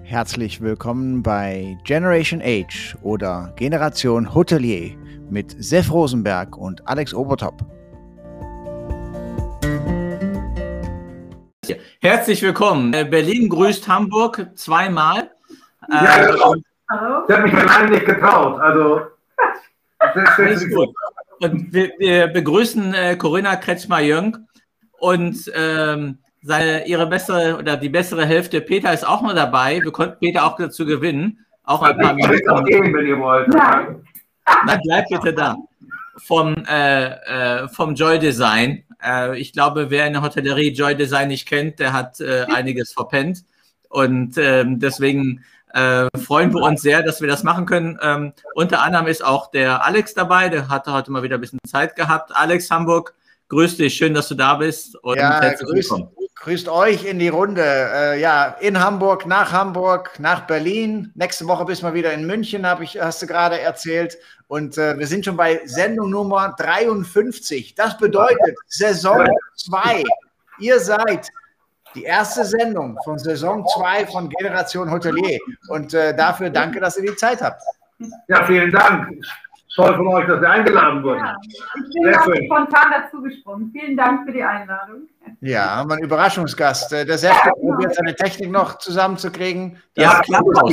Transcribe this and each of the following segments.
Herzlich willkommen bei Generation Age oder Generation Hotelier mit Sef Rosenberg und Alex Obertop. Herzlich willkommen. Berlin grüßt Hamburg zweimal. Ja, ich habe mich allein nicht getraut. Also, alles gut. Und wir begrüßen Corinna Kretschmer-Jönk und die bessere Hälfte Peter ist auch mal dabei. Wir konnten Peter auch dazu gewinnen. Auch ein paar Minuten. Auch gehen, wenn ihr wollt. Nein, bleib bitte da. Vom Joy Design. Ich glaube, wer in der Hotellerie Joy Design nicht kennt, der hat einiges verpennt. Und deswegen freuen wir uns sehr, dass wir das machen können. Unter anderem ist auch der Alex dabei. Der hatte heute mal wieder ein bisschen Zeit gehabt. Alex, Hamburg, grüß dich. Schön, dass du da bist. Und herzlich willkommen. Grüßt euch in die Runde. In Hamburg, nach Berlin. Nächste Woche bist du mal wieder in München, hast du gerade erzählt. Und wir sind schon bei Sendung Nummer 53. Das bedeutet Saison 2. Ihr seid die erste Sendung von Saison 2 von Generation Hotelier. Und dafür danke, dass ihr die Zeit habt. Ja, vielen Dank. Toll von euch, dass wir eingeladen wurden. Ja, ich bin auch spontan dazugesprungen. Vielen Dank für die Einladung. Ja, haben wir einen Überraschungsgast. Der Sef probiert seine Technik noch zusammenzukriegen. Ja, Klapphaus.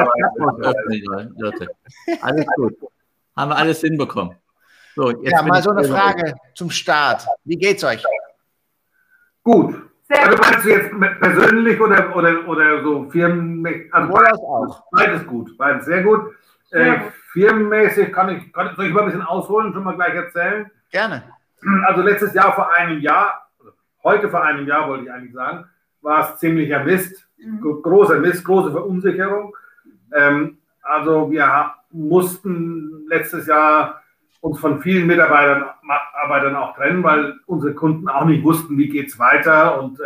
Leute. Alles gut. Haben wir alles hinbekommen. So, jetzt ja, mal so eine Frage zum Start. Wie geht's euch? Gut. Also meinst du jetzt persönlich oder so firmenmäßig? Also beides gut, beides sehr gut. Firmenmäßig soll ich mal ein bisschen ausholen, schon mal gleich erzählen? Gerne. Also letztes Jahr vor einem Jahr, heute vor einem Jahr wollte ich eigentlich sagen, war es ziemlicher Mist, großer Mist, große Verunsicherung. Also wir mussten letztes Jahr uns von vielen Mitarbeitern auch trennen, weil unsere Kunden auch nicht wussten, wie geht es weiter. Und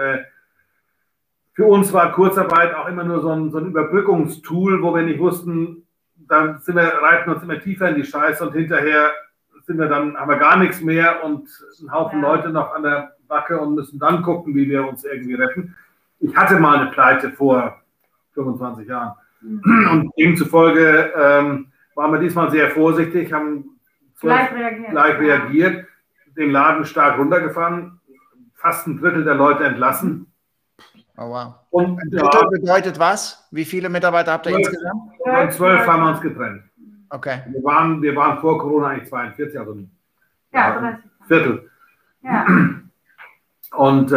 für uns war Kurzarbeit auch immer nur so ein Überbrückungstool, wo wir nicht wussten, dann reiten uns immer tiefer in die Scheiße und hinterher haben wir gar nichts mehr und ein Haufen Leute noch an der Backe und müssen dann gucken, wie wir uns irgendwie retten. Ich hatte mal eine Pleite vor 25 Jahren und demzufolge waren wir diesmal sehr vorsichtig, haben gleich reagiert, den Laden stark runtergefahren, fast ein Drittel der Leute entlassen. Oh, wow. Und ein Drittel bedeutet was? Wie viele Mitarbeiter habt ihr insgesamt? 12 haben wir uns getrennt. Okay. Wir waren vor Corona eigentlich 42, also ein Viertel. Ja. Und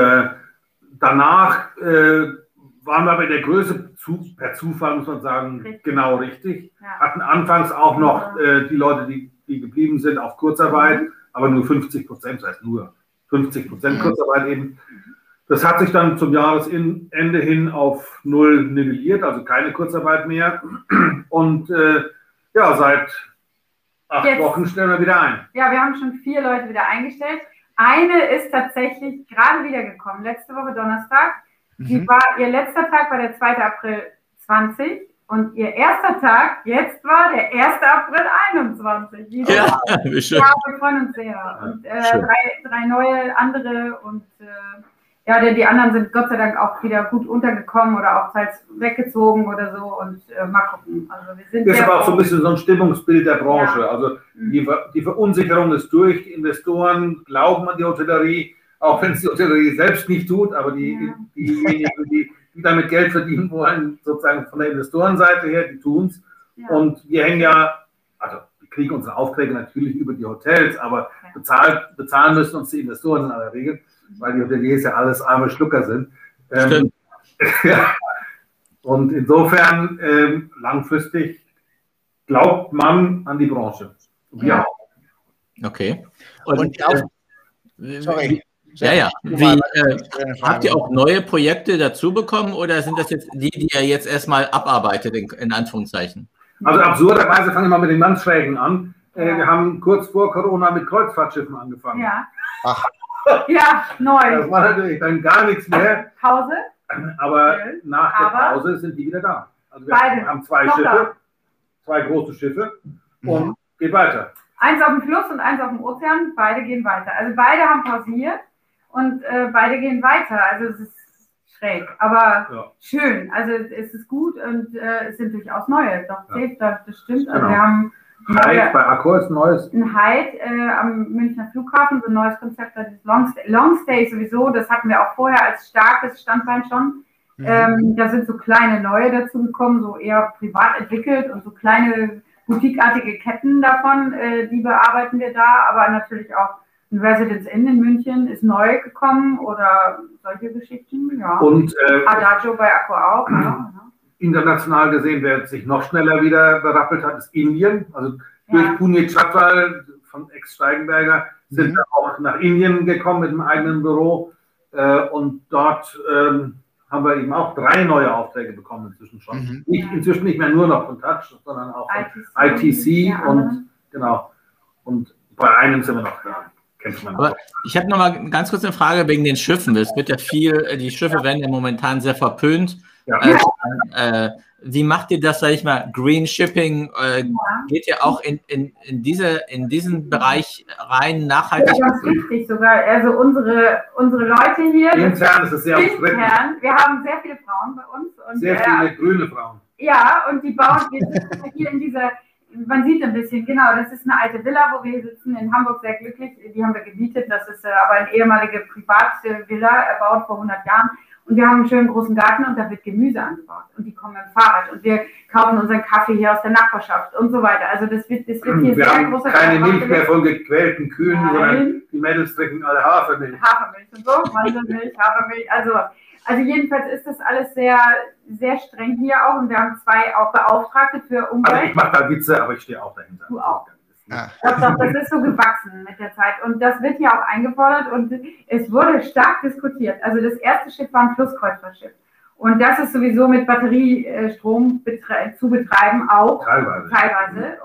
danach waren wir bei der Größe per Zufall, muss man sagen, genau richtig. Ja. Hatten anfangs auch noch die Leute, die geblieben sind, auf Kurzarbeit, aber nur 50%, das heißt nur 50% Kurzarbeit eben. Das hat sich dann zum Jahresende hin auf 0 nivelliert, also keine Kurzarbeit mehr. Und seit 8 Wochen stellen wir wieder ein. Ja, wir haben schon 4 Leute wieder eingestellt. Eine ist tatsächlich gerade wiedergekommen, letzte Woche Donnerstag. Ihr letzter Tag war der 2. April 20 und ihr erster Tag jetzt war der 1. April 21. Ja, wie schön. Ja, wir freuen uns sehr. Und 3 neue andere und die anderen sind Gott sei Dank auch wieder gut untergekommen oder auch teils weggezogen oder so und mal gucken. Also wir sind das ist aber auch so ein bisschen so ein Stimmungsbild der Branche. Ja. Also die Verunsicherung ist durch, die Investoren glauben an die Hotellerie, auch wenn es die Hotellerie selbst nicht tut, aber diejenigen, die damit Geld verdienen wollen, sozusagen von der Investorenseite her, die tun es. Ja. Und wir hängen wir kriegen unsere Aufträge natürlich über die Hotels, aber bezahlen müssen uns die Investoren in aller Regel, weil die Hoteliers ja alles arme Schlucker sind. Ja. Und insofern langfristig glaubt man an die Branche. Ja. Okay. Sorry. Ja. Habt ihr auch neue Projekte dazu bekommen oder sind das jetzt die ihr jetzt erstmal abarbeitet, in Anführungszeichen? Also absurderweise fangen wir mal mit den ganz Schrägen an. Wir haben kurz vor Corona mit Kreuzfahrtschiffen angefangen. Ja. Ach. Ja, neu. Das war natürlich dann gar nichts mehr. Pause. Aber nach der Pause sind die wieder da. Also wir haben 2 Schiffe, 2 große Schiffe und geht weiter. Eins auf dem Fluss und eins auf dem Ozean, beide gehen weiter. Also beide haben pausiert und beide gehen weiter. Also es ist schräg, aber schön. Also es ist gut und es sind durchaus neue. Doch, das stimmt. Also wir haben Hyde bei Accor ist neues. Ein Hyde am Münchner Flughafen, so ein neues Konzept, das ist Longstay sowieso, das hatten wir auch vorher als starkes Standbein schon. Da sind so kleine neue dazu gekommen, so eher privat entwickelt und so kleine boutiqueartige Ketten davon, die bearbeiten wir da, aber natürlich auch ein Residence Inn in München ist neu gekommen oder solche Geschichten, ja. Und Adagio bei Accor auch, ja. International gesehen, wer sich noch schneller wieder berappelt hat, ist Indien. Also durch Puneet Chhatwal von Ex-Steigenberger sind wir auch nach Indien gekommen mit einem eigenen Büro. Und dort haben wir eben auch 3 neue Aufträge bekommen inzwischen schon. Inzwischen nicht mehr nur noch von Touch, sondern auch von ITC und genau. Und bei einem sind wir noch da. Aber ich habe noch mal ganz kurz eine Frage wegen den Schiffen. Es wird ja viel, die Schiffe werden ja momentan sehr verpönt. Ja. Wie macht ihr das, sag ich mal, Green Shipping? Geht ihr auch in diesen Bereich rein, nachhaltig? Ja, ganz wichtig sogar. Also unsere Leute hier. Intern ist es sehr umstritten. Wir haben sehr viele Frauen bei uns. Und, sehr viele grüne Frauen. Ja, und die bauen hier in dieser, man sieht ein bisschen, genau, das ist eine alte Villa, wo wir sitzen, in Hamburg, sehr glücklich. Die haben wir gemietet. Das ist aber eine ehemalige Privatvilla, erbaut vor 100 Jahren. Und wir haben einen schönen großen Garten und da wird Gemüse angebaut. Und die kommen mit dem Fahrrad. Und wir kaufen unseren Kaffee hier aus der Nachbarschaft und so weiter. Also das wird hier wir sehr haben großer keine Milch mehr von gequälten Kühen, sondern die Mädels trinken alle Hafermilch. Hafermilch und so, Mandelmilch, Hafermilch. Also jedenfalls ist das alles sehr, sehr streng hier auch. Und wir haben 2 auch Beauftragte für Umwelt. Also ich mache da Witze, aber ich stehe auch dahinter. Du auch. Doch, das ist so gewachsen mit der Zeit und das wird ja auch eingefordert und es wurde stark diskutiert. Also das erste Schiff war ein Flusskreuzfahrtschiff und das ist sowieso mit Batteriestrom zu betreiben auch teilweise.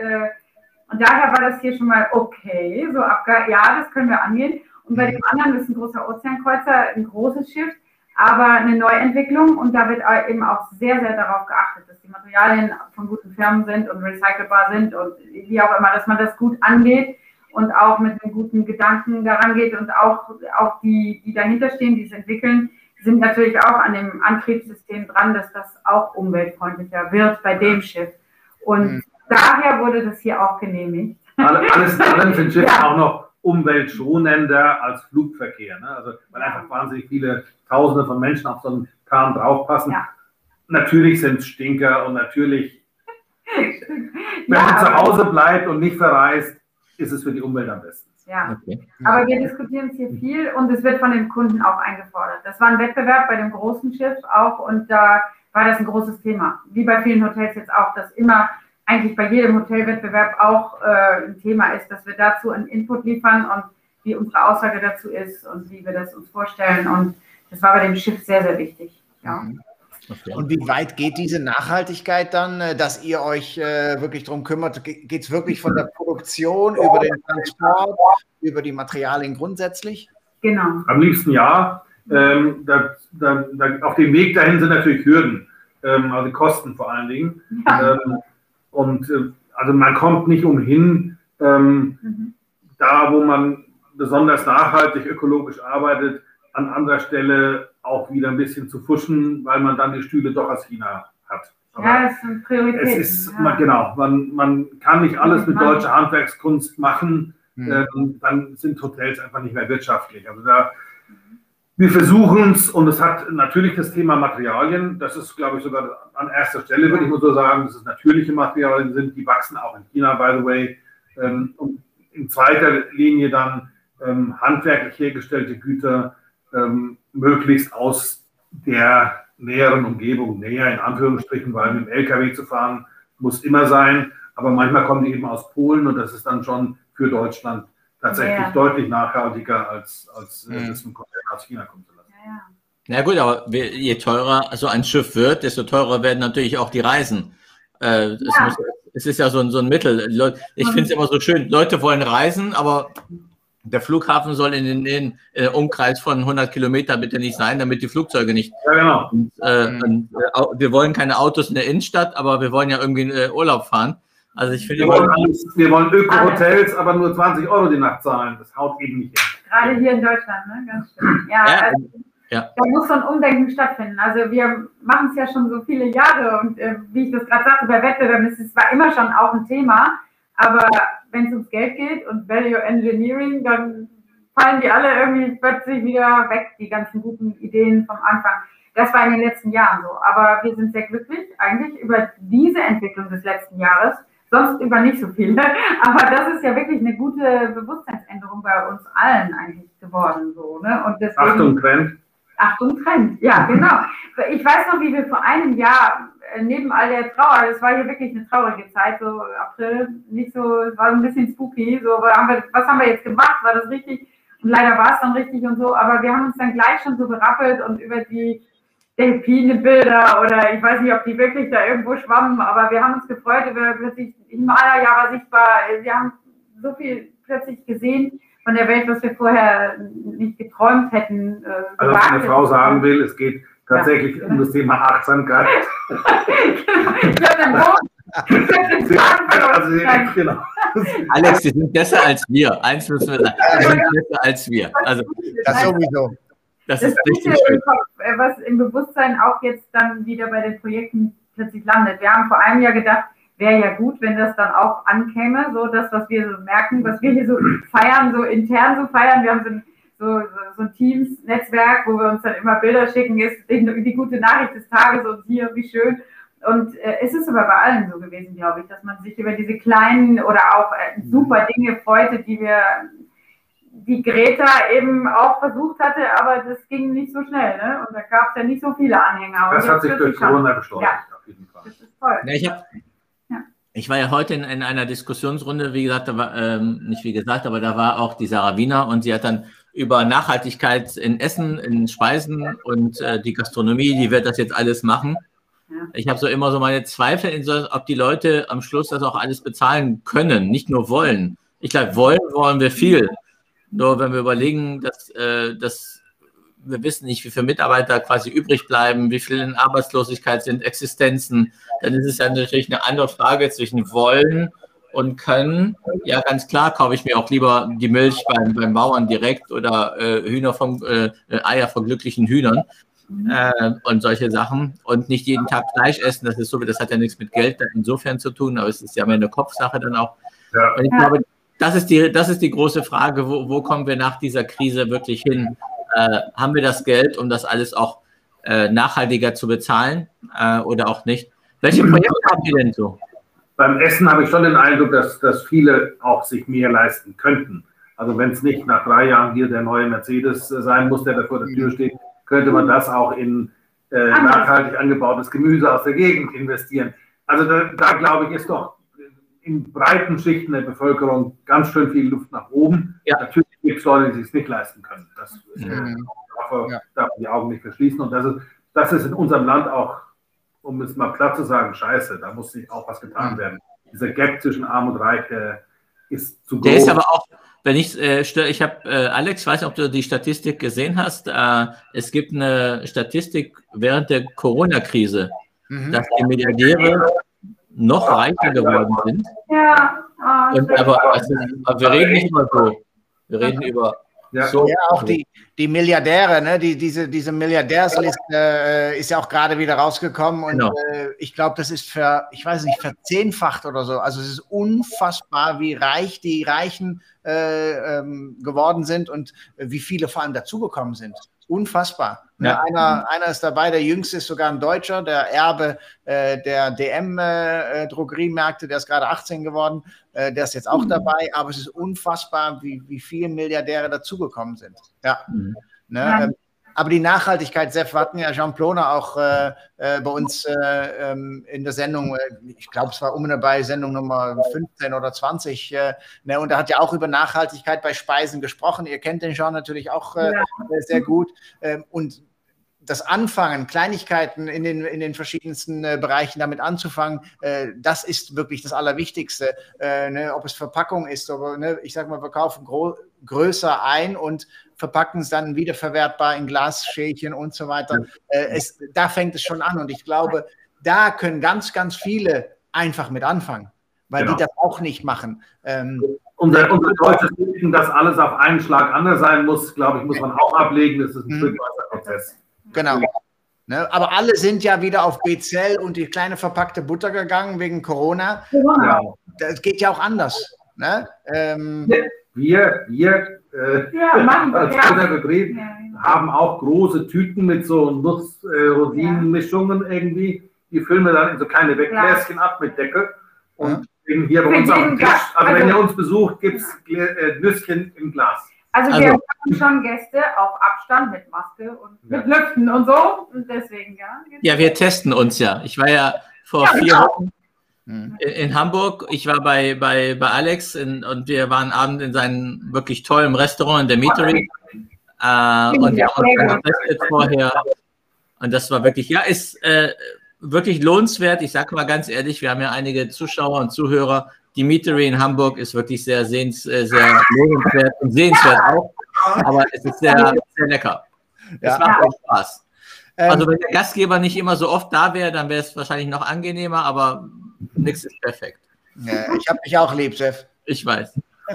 Und daher war das hier schon mal okay, so ja, das können wir angehen. Und bei dem anderen ist ein großer Ozeankreuzer, ein großes Schiff, aber eine Neuentwicklung und da wird eben auch sehr, sehr darauf geachtet, dass die Materialien von guten Firmen sind und recycelbar sind und wie auch immer, dass man das gut angeht und auch mit einem guten Gedanken daran geht und auch die dahinter stehen, die es entwickeln, sind natürlich auch an dem Antriebssystem dran, dass das auch umweltfreundlicher wird bei dem Schiff. Und daher wurde das hier auch genehmigt. Alles darin sind Schiffe auch noch umweltschonender als Flugverkehr. Ne? Also, weil einfach wahnsinnig viele Tausende von Menschen auf so einen Kahn draufpassen. Ja. Natürlich sind es Stinker und natürlich, wenn man zu Hause bleibt und nicht verreist, ist es für die Umwelt am besten. Ja, okay. Aber wir diskutieren es hier viel und es wird von den Kunden auch eingefordert. Das war ein Wettbewerb bei dem großen Schiff auch und da war das ein großes Thema. Wie bei vielen Hotels jetzt auch, dass immer eigentlich bei jedem Hotelwettbewerb auch ein Thema ist, dass wir dazu einen Input liefern und wie unsere Aussage dazu ist und wie wir das uns vorstellen. Und das war bei dem Schiff sehr, sehr wichtig. Ja. Okay. Und wie weit geht diese Nachhaltigkeit dann, dass ihr euch wirklich darum kümmert? Geht es wirklich von der Produktion über den Transport, über die Materialien grundsätzlich? Genau. Am liebsten ja. Auf dem Weg dahin sind natürlich Hürden, also Kosten vor allen Dingen. Ja. Also man kommt nicht umhin, da wo man besonders nachhaltig ökologisch arbeitet, an anderer Stelle auch wieder ein bisschen zu fuschen, weil man dann die Stühle doch aus China hat. Aber ja, das ist eine Priorität. Es ist, genau, man kann nicht alles mit deutscher Handwerkskunst machen, dann sind Hotels einfach nicht mehr wirtschaftlich. Also wir versuchen es und es hat natürlich das Thema Materialien, das ist, glaube ich, sogar an erster Stelle, würde ich mal so sagen, dass es natürliche Materialien sind, die wachsen auch in China, by the way. Und in zweiter Linie dann handwerklich hergestellte Güter, möglichst aus der näheren Umgebung, näher in Anführungsstrichen, weil mit dem LKW zu fahren muss immer sein, aber manchmal kommen die eben aus Polen und das ist dann schon für Deutschland tatsächlich deutlich nachhaltiger, als das ein Container aus China kommen zu lassen. Na gut, aber je teurer so ein Schiff wird, desto teurer werden natürlich auch die Reisen. Es ist ja so ein Mittel. Ich finde es immer so schön, Leute wollen reisen, aber der Flughafen soll in den Umkreis von 100 Kilometer bitte nicht sein, damit die Flugzeuge nicht... Ja, genau. Wir wollen keine Autos in der Innenstadt, aber wir wollen ja irgendwie in Urlaub fahren. Also ich finde... Wir wollen Öko-Hotels, aber nur 20 € die Nacht zahlen. Das haut eben nicht hin. Gerade hier in Deutschland, ne? Ganz schön. Ja, Ja. Da muss so ein Umdenken stattfinden. Also wir machen es ja schon so viele Jahre und wie ich das gerade sagte, bei Wettbewerben ist es zwar immer schon auch ein Thema, aber wenn es ums Geld geht und Value Engineering, dann fallen die alle irgendwie plötzlich wieder weg, die ganzen guten Ideen vom Anfang. Das war in den letzten Jahren so. Aber wir sind sehr glücklich eigentlich über diese Entwicklung des letzten Jahres, sonst über nicht so viele. Aber das ist ja wirklich eine gute Bewusstseinsänderung bei uns allen eigentlich geworden. So, ne? Und deswegen, Achtung, Trend. Achtung, Trend, ja, genau. Ich weiß noch, wie wir vor einem Jahr neben all der Trauer, das war hier wirklich eine traurige Zeit, so April, nicht so, es war so ein bisschen spooky, so, was haben wir jetzt gemacht, war das richtig? Und leider war es dann richtig und so, aber wir haben uns dann gleich schon so berappelt und über die Delfine-Bilder oder ich weiß nicht, ob die wirklich da irgendwo schwammen, aber wir haben uns gefreut über plötzlich Himalaya war sichtbar, wir haben so viel plötzlich gesehen von der Welt, was wir vorher nicht geträumt hätten. Also was eine Frau sagen will, es geht tatsächlich um das Thema Achtsamkeit. Genau. Alex, die sind besser als wir. Eins müssen wir sagen. Die sind besser als wir. Also, das sowieso. Das ist richtig schön. Was im Bewusstsein auch jetzt dann wieder bei den Projekten plötzlich landet. Wir haben vor einem Jahr gedacht, wäre ja gut, wenn das dann auch ankäme, so das, was wir so merken, was wir hier so feiern, so intern so feiern. Wir haben so ein Teams-Netzwerk, wo wir uns dann immer Bilder schicken, ist die gute Nachricht des Tages und hier, wie schön. Und es ist aber bei allen so gewesen, glaube ich, dass man sich über diese kleinen oder auch super Dinge freute, die Greta eben auch versucht hatte, aber das ging nicht so schnell, ne? Und da gab es ja nicht so viele Anhänger. Das hat sich durch Corona beschleunigt, auf jeden Fall. Das ist toll. Ja, ich war ja heute in einer Diskussionsrunde, wie gesagt, aber da war auch die Sarah Wiener und sie hat dann über Nachhaltigkeit in Essen, in Speisen und die Gastronomie, die wird das jetzt alles machen. Ja. Ich habe immer so meine Zweifel, ob die Leute am Schluss das auch alles bezahlen können, nicht nur wollen. Ich glaube, wollen wir viel. Nur wenn wir überlegen, dass wir wissen nicht, wie viele Mitarbeiter quasi übrig bleiben, wie viele in Arbeitslosigkeit sind, Existenzen, dann ist es ja natürlich eine andere Frage zwischen wollen und können. Ja, ganz klar kaufe ich mir auch lieber die Milch beim Bauern direkt oder Eier von glücklichen Hühnern und solche Sachen und nicht jeden Tag Fleisch essen. Das hat ja nichts mit Geld insofern zu tun, aber es ist ja mehr eine Kopfsache dann auch. Ja. Und ich glaube, das ist die große Frage, wo kommen wir nach dieser Krise wirklich hin? Haben wir das Geld, um das alles auch nachhaltiger zu bezahlen oder auch nicht? Welche Projekte habt ihr denn so? Beim Essen habe ich schon den Eindruck, dass viele auch sich mehr leisten könnten. Also wenn es nicht nach 3 Jahren hier der neue Mercedes sein muss, der da vor der Tür steht, könnte man das auch in nachhaltig angebautes Gemüse aus der Gegend investieren. Also da glaube ich, ist doch in breiten Schichten der Bevölkerung ganz schön viel Luft nach oben. Ja. Natürlich gibt es Leute, die es nicht leisten können. Das darf man die Augen nicht verschließen. Und das ist in unserem Land auch, um es mal platt zu sagen, scheiße. Da muss sich auch was getan werden. Dieser Gap zwischen Arm und Reich, der ist zu groß. Der ist aber auch, ich habe, Alex, weiß nicht, ob du die Statistik gesehen hast. Es gibt eine Statistik während der Corona-Krise, dass die Milliardäre noch reicher geworden sind. Ja. Aber wir reden nicht immer so. Wir reden über so. Ja, auch die Milliardäre, ne? Diese Milliardärsliste ist ja auch gerade wieder rausgekommen und genau. Ich glaube, das ist verzehnfacht oder so. Also es ist unfassbar, wie reich die Reichen geworden sind und wie viele vor allem dazugekommen sind. Unfassbar. Ja. Einer ist dabei, der Jüngste ist sogar ein Deutscher, der Erbe der DM-Drogeriemärkte, der ist gerade 18 geworden, der ist jetzt auch dabei, aber es ist unfassbar, wie viele Milliardäre dazugekommen sind. Ja. Ne? Aber die Nachhaltigkeit, Sepp, wir hatten ja Jean Ploner auch bei uns in der Sendung, ich glaube, es war bei Sendung Nummer 15 oder 20, ne? Und er hat ja auch über Nachhaltigkeit bei Speisen gesprochen. Ihr kennt den Jean natürlich auch sehr gut. Und das Anfangen, Kleinigkeiten in den verschiedensten Bereichen damit anzufangen, das ist wirklich das Allerwichtigste. Ne? Ob es Verpackung ist, aber ne? Ich sage mal, wir kaufen größer ein und verpacken es dann wiederverwertbar in Glasschälchen und so weiter. Da fängt es schon an und ich glaube, da können ganz, ganz viele einfach mit anfangen, weil die das auch nicht machen. Unser deutsches Denken, dass alles auf einen Schlag anders sein muss, glaube ich, muss man auch ablegen. Das ist ein Stück weit Prozess. Genau. Ne? Aber alle sind ja wieder auf BCL und die kleine verpackte Butter gegangen wegen Corona. Ja. Das geht ja auch anders. Ne? Wir als guter Betrieb haben auch große Tüten mit so Nuss-Rosinen-Mischungen irgendwie. Die füllen wir dann in so kleine Weggläschen ab mit Deckel. Und hier bei uns auf dem Tisch, also wenn ihr uns besucht, gibt es Nüsschen im Glas. Also wir haben schon Gäste auf Abstand mit Maske und mit Lüften und so. Und deswegen, Ja, wir testen uns ja. Ich war ja vor 4 Wochen in Hamburg. Ich war bei Alex und wir waren abends in seinem wirklich tollen Restaurant in der Meatery. Und wir haben uns dann getestet vorher. Und das war wirklich, ist wirklich lohnenswert. Ich sage mal ganz ehrlich, wir haben ja einige Zuschauer und Zuhörer. Die Meatery in Hamburg ist wirklich sehr lohnenswert und sehenswert auch. Aber es ist sehr, sehr lecker. Es macht auch Spaß. Also wenn der Gastgeber nicht immer so oft da wäre, dann wäre es wahrscheinlich noch angenehmer, aber nichts ist perfekt. Ja, ich habe dich auch lieb, Chef. Ich weiß.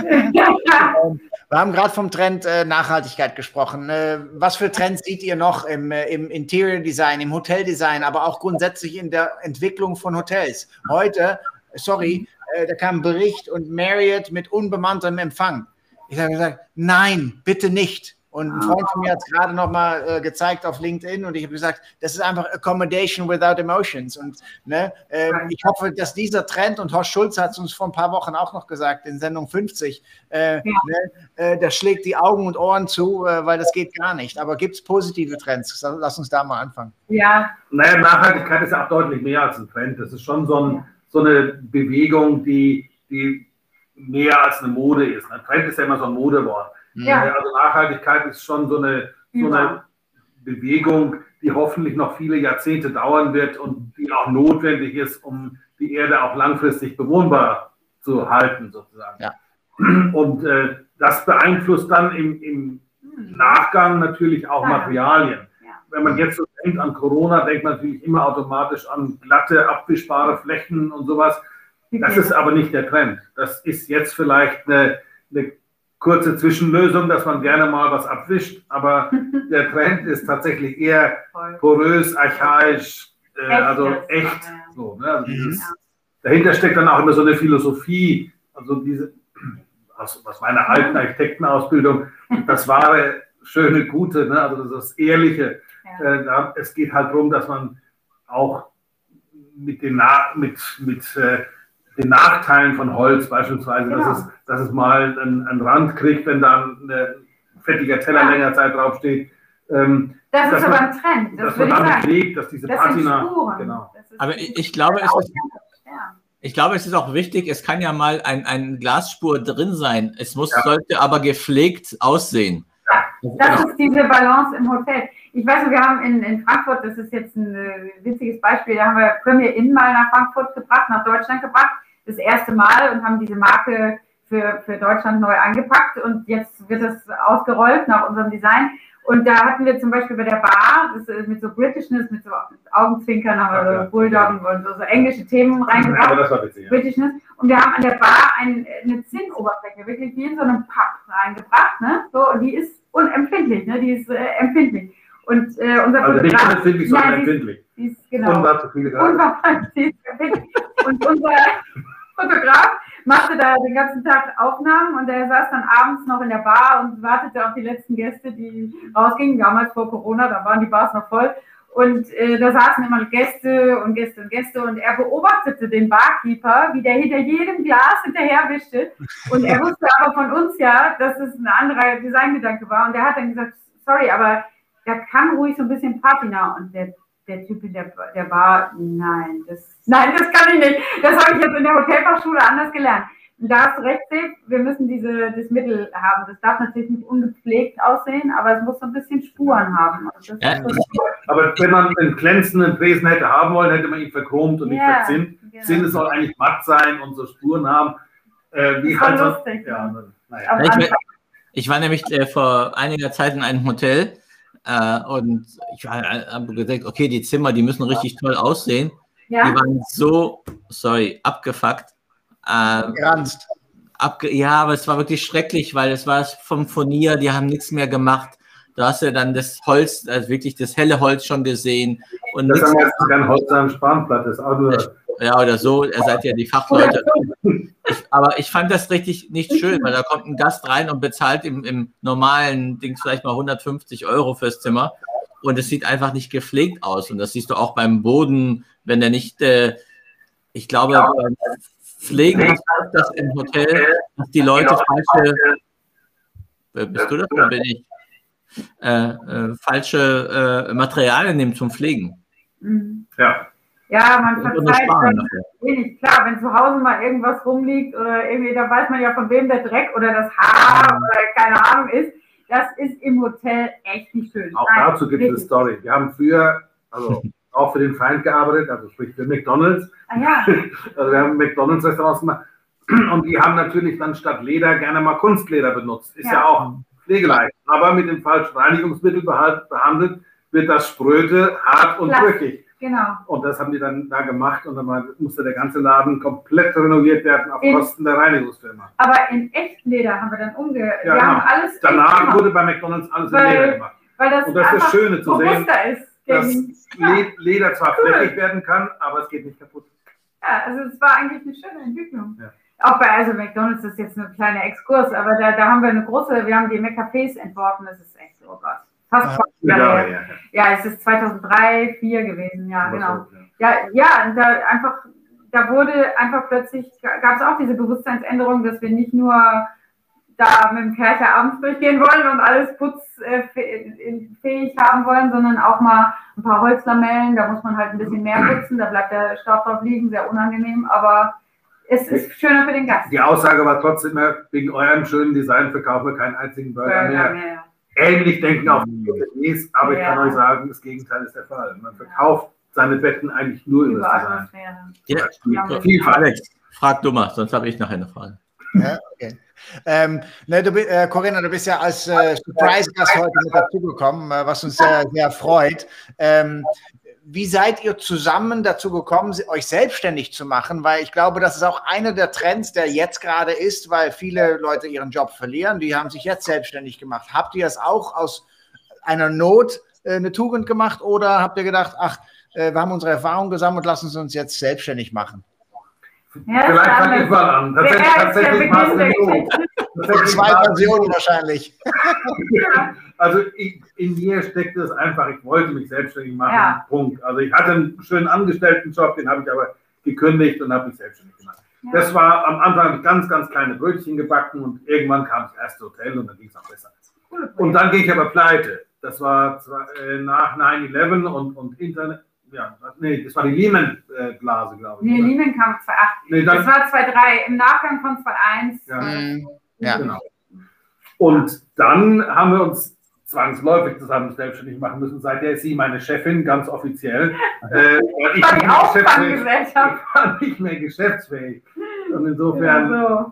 Wir haben gerade vom Trend Nachhaltigkeit gesprochen. Was für Trends seht ihr noch im Interior Design, im Hoteldesign, aber auch grundsätzlich in der Entwicklung von Hotels? Heute, da kam ein Bericht und Marriott mit unbemanntem Empfang. Ich habe gesagt, nein, bitte nicht. Und ein Freund von mir hat es gerade noch mal gezeigt auf LinkedIn und ich habe gesagt, das ist einfach Accommodation without emotions. Und ich hoffe, dass dieser Trend, und Horst Schulz hat es uns vor ein paar Wochen auch noch gesagt, in Sendung 50, das schlägt die Augen und Ohren zu, weil das geht gar nicht. Aber gibt es positive Trends? Lass uns da mal anfangen. Ja. Naja, Nachhaltigkeit ist auch deutlich mehr als ein Trend. Das ist schon so eine Bewegung, die mehr als eine Mode ist. Ein Trend ist ja immer so ein Modewort. Ja. Also Nachhaltigkeit ist schon so eine Bewegung, die hoffentlich noch viele Jahrzehnte dauern wird und die auch notwendig ist, um die Erde auch langfristig bewohnbar zu halten, sozusagen. Ja. Und das beeinflusst dann im Nachgang natürlich auch Materialien. Ja. Wenn man jetzt so denkt an Corona, denkt man natürlich immer automatisch an glatte, abwischbare Flächen und sowas. Das ist aber nicht der Trend. Das ist jetzt vielleicht eine kurze Zwischenlösung, dass man gerne mal was abwischt, aber der Trend ist tatsächlich eher porös, archaisch, also echt. So, ne? Also dahinter steckt dann auch immer so eine Philosophie, also aus meiner alten Architektenausbildung, das wahre, schöne, gute, ne? Also das Ehrliche. Es geht halt darum, dass man auch mit den Nachteilen von Holz beispielsweise, dass es mal einen Rand kriegt, wenn da ein fettiger Teller länger Zeit draufsteht. Das ist aber ein Trend. Dass man damit pflegt, dass diese Patina... Genau. Aber ich glaube, es ist auch wichtig, es kann ja mal eine Glasspur drin sein. Sollte aber gepflegt aussehen. Ja, das ist diese Balance im Hotel. Ich weiß nicht, wir haben in Frankfurt, das ist jetzt ein witziges Beispiel, da haben wir Premier Inn mal nach Frankfurt gebracht, nach Deutschland gebracht, das erste Mal und haben diese Marke für Deutschland neu angepackt und jetzt wird das ausgerollt nach unserem Design. Und da hatten wir zum Beispiel bei der Bar, das ist mit so Britishness, mit so Augenzwinkern, haben wir so Bulldoggen und so englische Themen reingebracht. Ja, das war witzig, Britishness. Und wir haben an der Bar eine Zinnoberfläche, wirklich wie in so einem Papp reingebracht, ne? So, und die ist unempfindlich, ne? Die ist empfindlich. Und unser also nicht unempfindlich, sondern empfindlich. Die ist, genau. Und unser Fotograf machte da den ganzen Tag Aufnahmen und er saß dann abends noch in der Bar und wartete auf die letzten Gäste, die rausgingen. Damals vor Corona, da waren die Bars noch voll. Und da saßen immer Gäste und Gäste und Gäste und er beobachtete den Barkeeper, wie der hinter jedem Glas hinterherwischte. Und er wusste aber von uns ja, dass es ein anderer Designgedanke war. Und er hat dann gesagt, sorry, aber da kann ruhig so ein bisschen Patina. Und der Typ in der Bar, nein, das kann ich nicht. Das habe ich jetzt in der Hotelfachschule anders gelernt. Und da hast du recht, Sepp, wir müssen das Mittel haben. Das darf natürlich nicht ungepflegt aussehen, aber es muss so ein bisschen Spuren haben. Aber wenn man einen glänzenden Tresen hätte haben wollen, hätte man ihn verchromt und nicht verzinnt. Genau. Zinn soll eigentlich matt sein und so Spuren haben. Wie halt lustig. Ich war nämlich vor einiger Zeit in einem Hotel und ich habe gesagt, okay, die Zimmer, die müssen richtig toll aussehen. Ja? Die waren so, abgefuckt. Geranzt. Ja, aber es war wirklich schrecklich, weil es war vom Furnier, die haben nichts mehr gemacht. Da hast du dann das Holz, also wirklich das helle Holz schon gesehen. Und das haben wir jetzt kein Holz an Spanplatte, ist auch nur. Ja, oder so, ihr seid ja die Fachleute. Aber ich fand das richtig nicht schön, weil da kommt ein Gast rein und bezahlt im normalen Ding vielleicht mal 150 € fürs Zimmer und es sieht einfach nicht gepflegt aus. Und das siehst du auch beim Boden, wenn der nicht, ich glaube, beim Pflegen hast du das im Hotel, dass die Leute bist du das oder bin ich? Falsche Materialien nehmen zum Pflegen. Ja. Ja, man verzeiht dann wenig. Klar, wenn zu Hause mal irgendwas rumliegt oder irgendwie, da weiß man ja, von wem der Dreck oder das Haar oder keine Ahnung ist. Das ist im Hotel echt nicht schön. Auch dazu gibt es eine Story. Wir haben früher, also auch für den Feind gearbeitet, also sprich für McDonald's. Ah ja. Also wir haben McDonald's-Restaurants gemacht und die haben natürlich dann statt Leder gerne mal Kunstleder benutzt. Ist ja auch pflegeleicht. Aber mit dem falschen Reinigungsmittel behandelt, wird das spröde, hart und brüchig. Genau. Und das haben die dann da gemacht und dann musste der ganze Laden komplett renoviert werden auf Kosten der Reinigungsfirma. Aber in Echtleder haben wir dann wir haben alles danach wurde bei McDonald's alles in Leder gemacht. Weil das und das ist das Schöne zu sehen, dass Leder zwar fleckig werden kann, aber es geht nicht kaputt. Ja, also es war eigentlich eine schöne Entwicklung. Ja. Auch bei McDonald's ist jetzt ein kleiner Exkurs, aber da haben wir wir haben die McCafés entworfen, das ist echt so, oh Gott. Fast 20 Jahre her. Ja, es ist 2003, 2004 gewesen, ja, genau. Und da wurde einfach plötzlich, gab es auch diese Bewusstseinsänderung, dass wir nicht nur da mit dem Kercher abends durchgehen wollen und alles putzfähig haben wollen, sondern auch mal ein paar Holzlamellen, da muss man halt ein bisschen mehr putzen, da bleibt der Staub drauf liegen, sehr unangenehm, aber es ist schöner für den Gast. Die Aussage war trotzdem immer, wegen eurem schönen Design verkaufen wir keinen einzigen Burger mehr. Ähnlich denken auch die Vietnamesen, aber ich kann euch sagen, das Gegenteil ist der Fall. Man verkauft seine Betten eigentlich nur über das Design. Alex, frag du mal, sonst habe ich nachher eine Frage. Ja, okay. Corinna, du bist ja als Surprise-Gast heute mit dazugekommen, was uns sehr freut. Wie seid ihr zusammen dazu gekommen, euch selbstständig zu machen? Weil ich glaube, das ist auch einer der Trends, der jetzt gerade ist, weil viele Leute ihren Job verlieren. Die haben sich jetzt selbstständig gemacht. Habt ihr es auch aus einer Not eine Tugend gemacht oder habt ihr gedacht, ach, wir haben unsere Erfahrung gesammelt, lassen Sie uns jetzt selbstständig machen? Ja, vielleicht fange ich mal an. Tatsächlich war es eine Not. Zwei Versionen wahrscheinlich. Also in mir steckte es einfach, ich wollte mich selbstständig machen, Punkt. Also ich hatte einen schönen Angestelltenjob, den habe ich aber gekündigt und habe mich selbstständig gemacht. Ja. Das war am Anfang ganz, ganz kleine Brötchen gebacken und irgendwann kam das erste Hotel und dann ging es auch besser. Und dann ging ich aber pleite. Das war nach 9/11 und Internet. Ja, nee, das war die Lehman-Blase, glaube ich. Nee, Lehman kam 2008. Das war 2003, im Nachgang von 2001. Ja, genau. Und dann haben wir uns zwangsläufig zusammen selbstständig machen müssen. Seither ist sie meine Chefin, ganz offiziell. Ich war nicht mehr geschäftsfähig. Und insofern...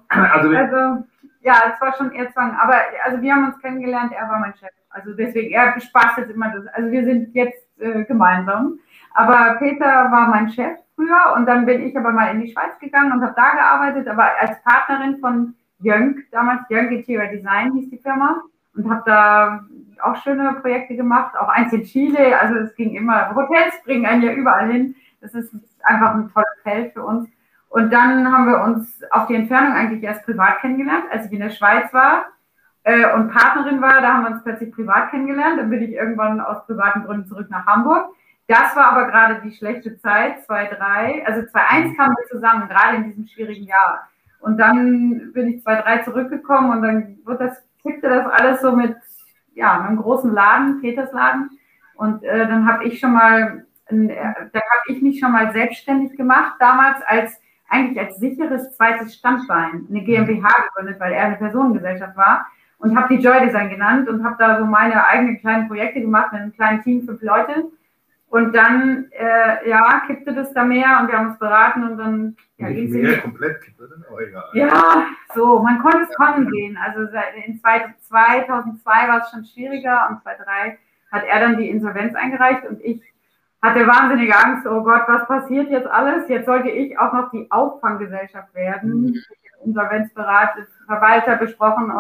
Ja, es war schon eher Zwang. Aber also wir haben uns kennengelernt, er war mein Chef. Also deswegen, er bespaßt jetzt immer das. Also wir sind jetzt gemeinsam. Aber Peter war mein Chef früher und dann bin ich aber mal in die Schweiz gegangen und habe da gearbeitet, aber als Partnerin von Jönk, damals Jönk Interior Design hieß die Firma und habe da auch schöne Projekte gemacht, auch eins in Chile, also es ging immer, Hotels bringen einen ja überall hin, das ist einfach ein tolles Feld für uns. Und dann haben wir uns auf die Entfernung eigentlich erst privat kennengelernt, als ich in der Schweiz war und Partnerin war, da haben wir uns plötzlich privat kennengelernt, dann bin ich irgendwann aus privaten Gründen zurück nach Hamburg. Das war aber gerade die schlechte Zeit, 2003, also 2001 kamen wir zusammen, gerade in diesem schwierigen Jahr. Und dann bin ich 2003 zurückgekommen und dann kippte das alles so mit einem großen Laden, Peters Laden. Und dann habe ich mich schon mal selbstständig gemacht, damals eigentlich als sicheres zweites Standbein, eine GmbH gegründet, weil er eine Personengesellschaft war. Und habe die Joy Design genannt und habe da so meine eigenen kleinen Projekte gemacht mit einem kleinen Team, 5 Leute. Und dann, kippte das da mehr und wir haben uns beraten und dann ging es mehr komplett kippte, aber egal. Ja, so, man konnte es kommen sehen. Also in 2002 war es schon schwieriger und 2003 hat er dann die Insolvenz eingereicht und ich hatte wahnsinnige Angst, oh Gott, was passiert jetzt alles? Jetzt sollte ich auch noch die Auffanggesellschaft werden. Insolvenzberater, Verwalter besprochen und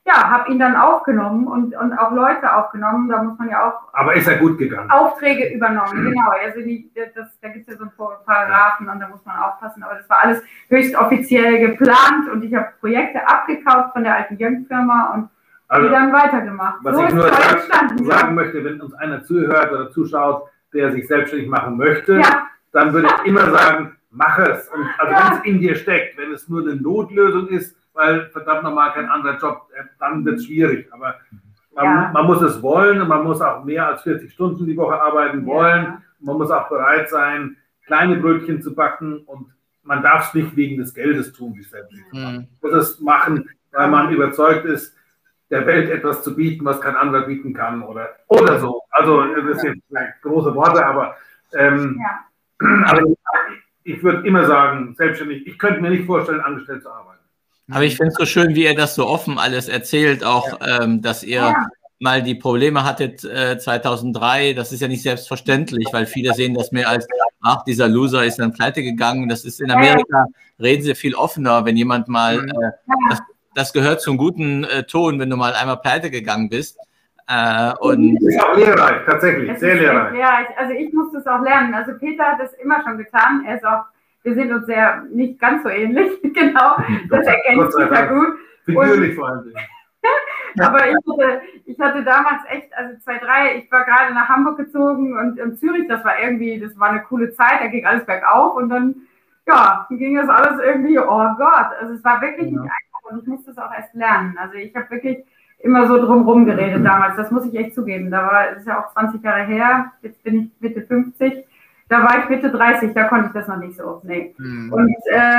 ja, habe ihn dann aufgenommen und auch Leute aufgenommen. Da muss man ja auch. Aber ist ja gut gegangen. Aufträge übernommen, genau. Also da gibt es ja so ein paar Paragraphen und da muss man aufpassen. Aber das war alles höchst offiziell geplant und ich habe Projekte abgekauft von der alten Jung-Firma und die dann weitergemacht. Was so ich nur sagen ja. möchte, wenn uns einer zuhört oder zuschaut, der sich selbstständig machen möchte, ja. dann würde ich immer sagen, mach es. Und also wenn es in dir steckt, wenn es nur eine Notlösung ist, weil verdammt nochmal kein anderer Job, dann wird es schwierig. Aber man muss es wollen und man muss auch mehr als 40 Stunden die Woche arbeiten wollen. Man muss auch bereit sein, kleine Brötchen zu backen und man darf es nicht wegen des Geldes tun, wie es selbst ist. Man muss es machen, weil man überzeugt ist, der Welt etwas zu bieten, was kein anderer bieten kann oder so. Also das sind jetzt große Worte, aber ich würde immer sagen, selbstständig, ich könnte mir nicht vorstellen, angestellt zu arbeiten. Aber ich finde es so schön, wie ihr das so offen alles erzählt, auch, dass ihr mal die Probleme hattet 2003. Das ist ja nicht selbstverständlich, weil viele sehen das mehr als, ach, dieser Loser ist dann pleite gegangen. Das ist in Amerika, reden sie viel offener, wenn jemand mal, das gehört zum guten Ton, wenn du mal einmal pleite gegangen bist. Und das ist auch lehrreich, tatsächlich, sehr lehrreich. Also ich musste es auch lernen. Also Peter hat das immer schon getan. Er ist auch, wir sind uns sehr nicht ganz so ähnlich, genau. Das erkennt sich ja gut. Figürlich vor allem. Aber ich hatte damals echt, also 2003, ich war gerade nach Hamburg gezogen und in Zürich, das war eine coole Zeit, da ging alles bergauf und dann ging das alles irgendwie, oh Gott, also es war wirklich nicht einfach und ich musste es auch erst lernen. Also ich habe wirklich immer so drumherum geredet damals, das muss ich echt zugeben. Das ist ja auch 20 Jahre her, jetzt bin ich Mitte 50. Da war ich Mitte 30, da konnte ich das noch nicht so. Nee. Und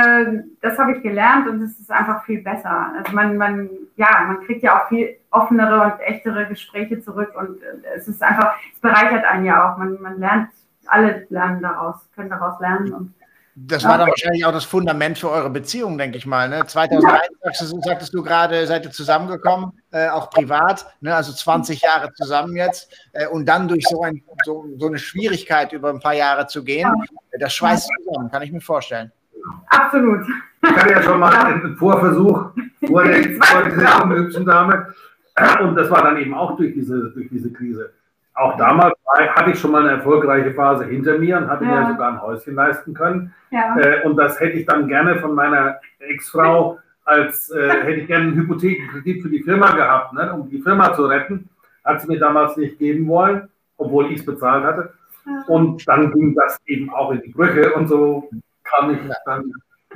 das habe ich gelernt und es ist einfach viel besser. Also man kriegt ja auch viel offenere und echtere Gespräche zurück und es ist einfach, es bereichert einen ja auch. Man lernt, alle lernen daraus, können daraus lernen. Und das war dann wahrscheinlich auch das Fundament für eure Beziehung, denke ich mal. Ne? 2001 sagtest du gerade, seid ihr zusammengekommen, auch privat, ne? Also 20 Jahre zusammen jetzt. Und dann durch so eine Schwierigkeit über ein paar Jahre zu gehen, das schweißt zusammen, kann ich mir vorstellen. Absolut. Ich hatte ja schon mal einen Vorversuch vor dieser hübschen Dame. Und das war dann eben auch durch diese Krise. Auch damals hatte ich schon mal eine erfolgreiche Phase hinter mir und hatte mir sogar ein Häuschen leisten können. Ja. Und das hätte ich dann gerne von meiner Ex-Frau hätte ich gerne einen Hypothekenkredit für die Firma gehabt, ne, um die Firma zu retten. Hat sie mir damals nicht geben wollen, obwohl ich es bezahlt hatte. Und dann ging das eben auch in die Brüche und so kam ich dann.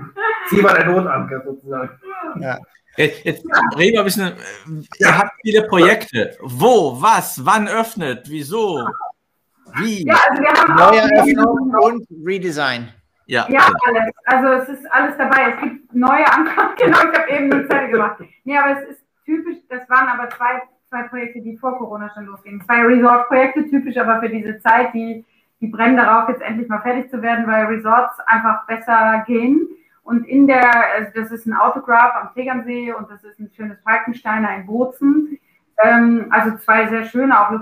Sie war der Notanker sozusagen. Ja. Jetzt reden wir ein bisschen, ihr habt viele Projekte. Wo, was, wann öffnet, wieso, wie? Ja, also wir haben Neueröffnung und Redesign. Ja, alles. Also es ist alles dabei. Es gibt neue Anfragen. Genau, ich habe eben eine Zettel gemacht. Nee, aber es ist typisch, das waren aber zwei Projekte, die vor Corona schon losgingen. 2 Resort-Projekte, typisch aber für diese Zeit, die brennen darauf, jetzt endlich mal fertig zu werden, weil Resorts einfach besser gehen. Und also das ist ein Autograph am Tegernsee und das ist ein schönes Falkensteiner in Bozen. Also 2 sehr schöne, auch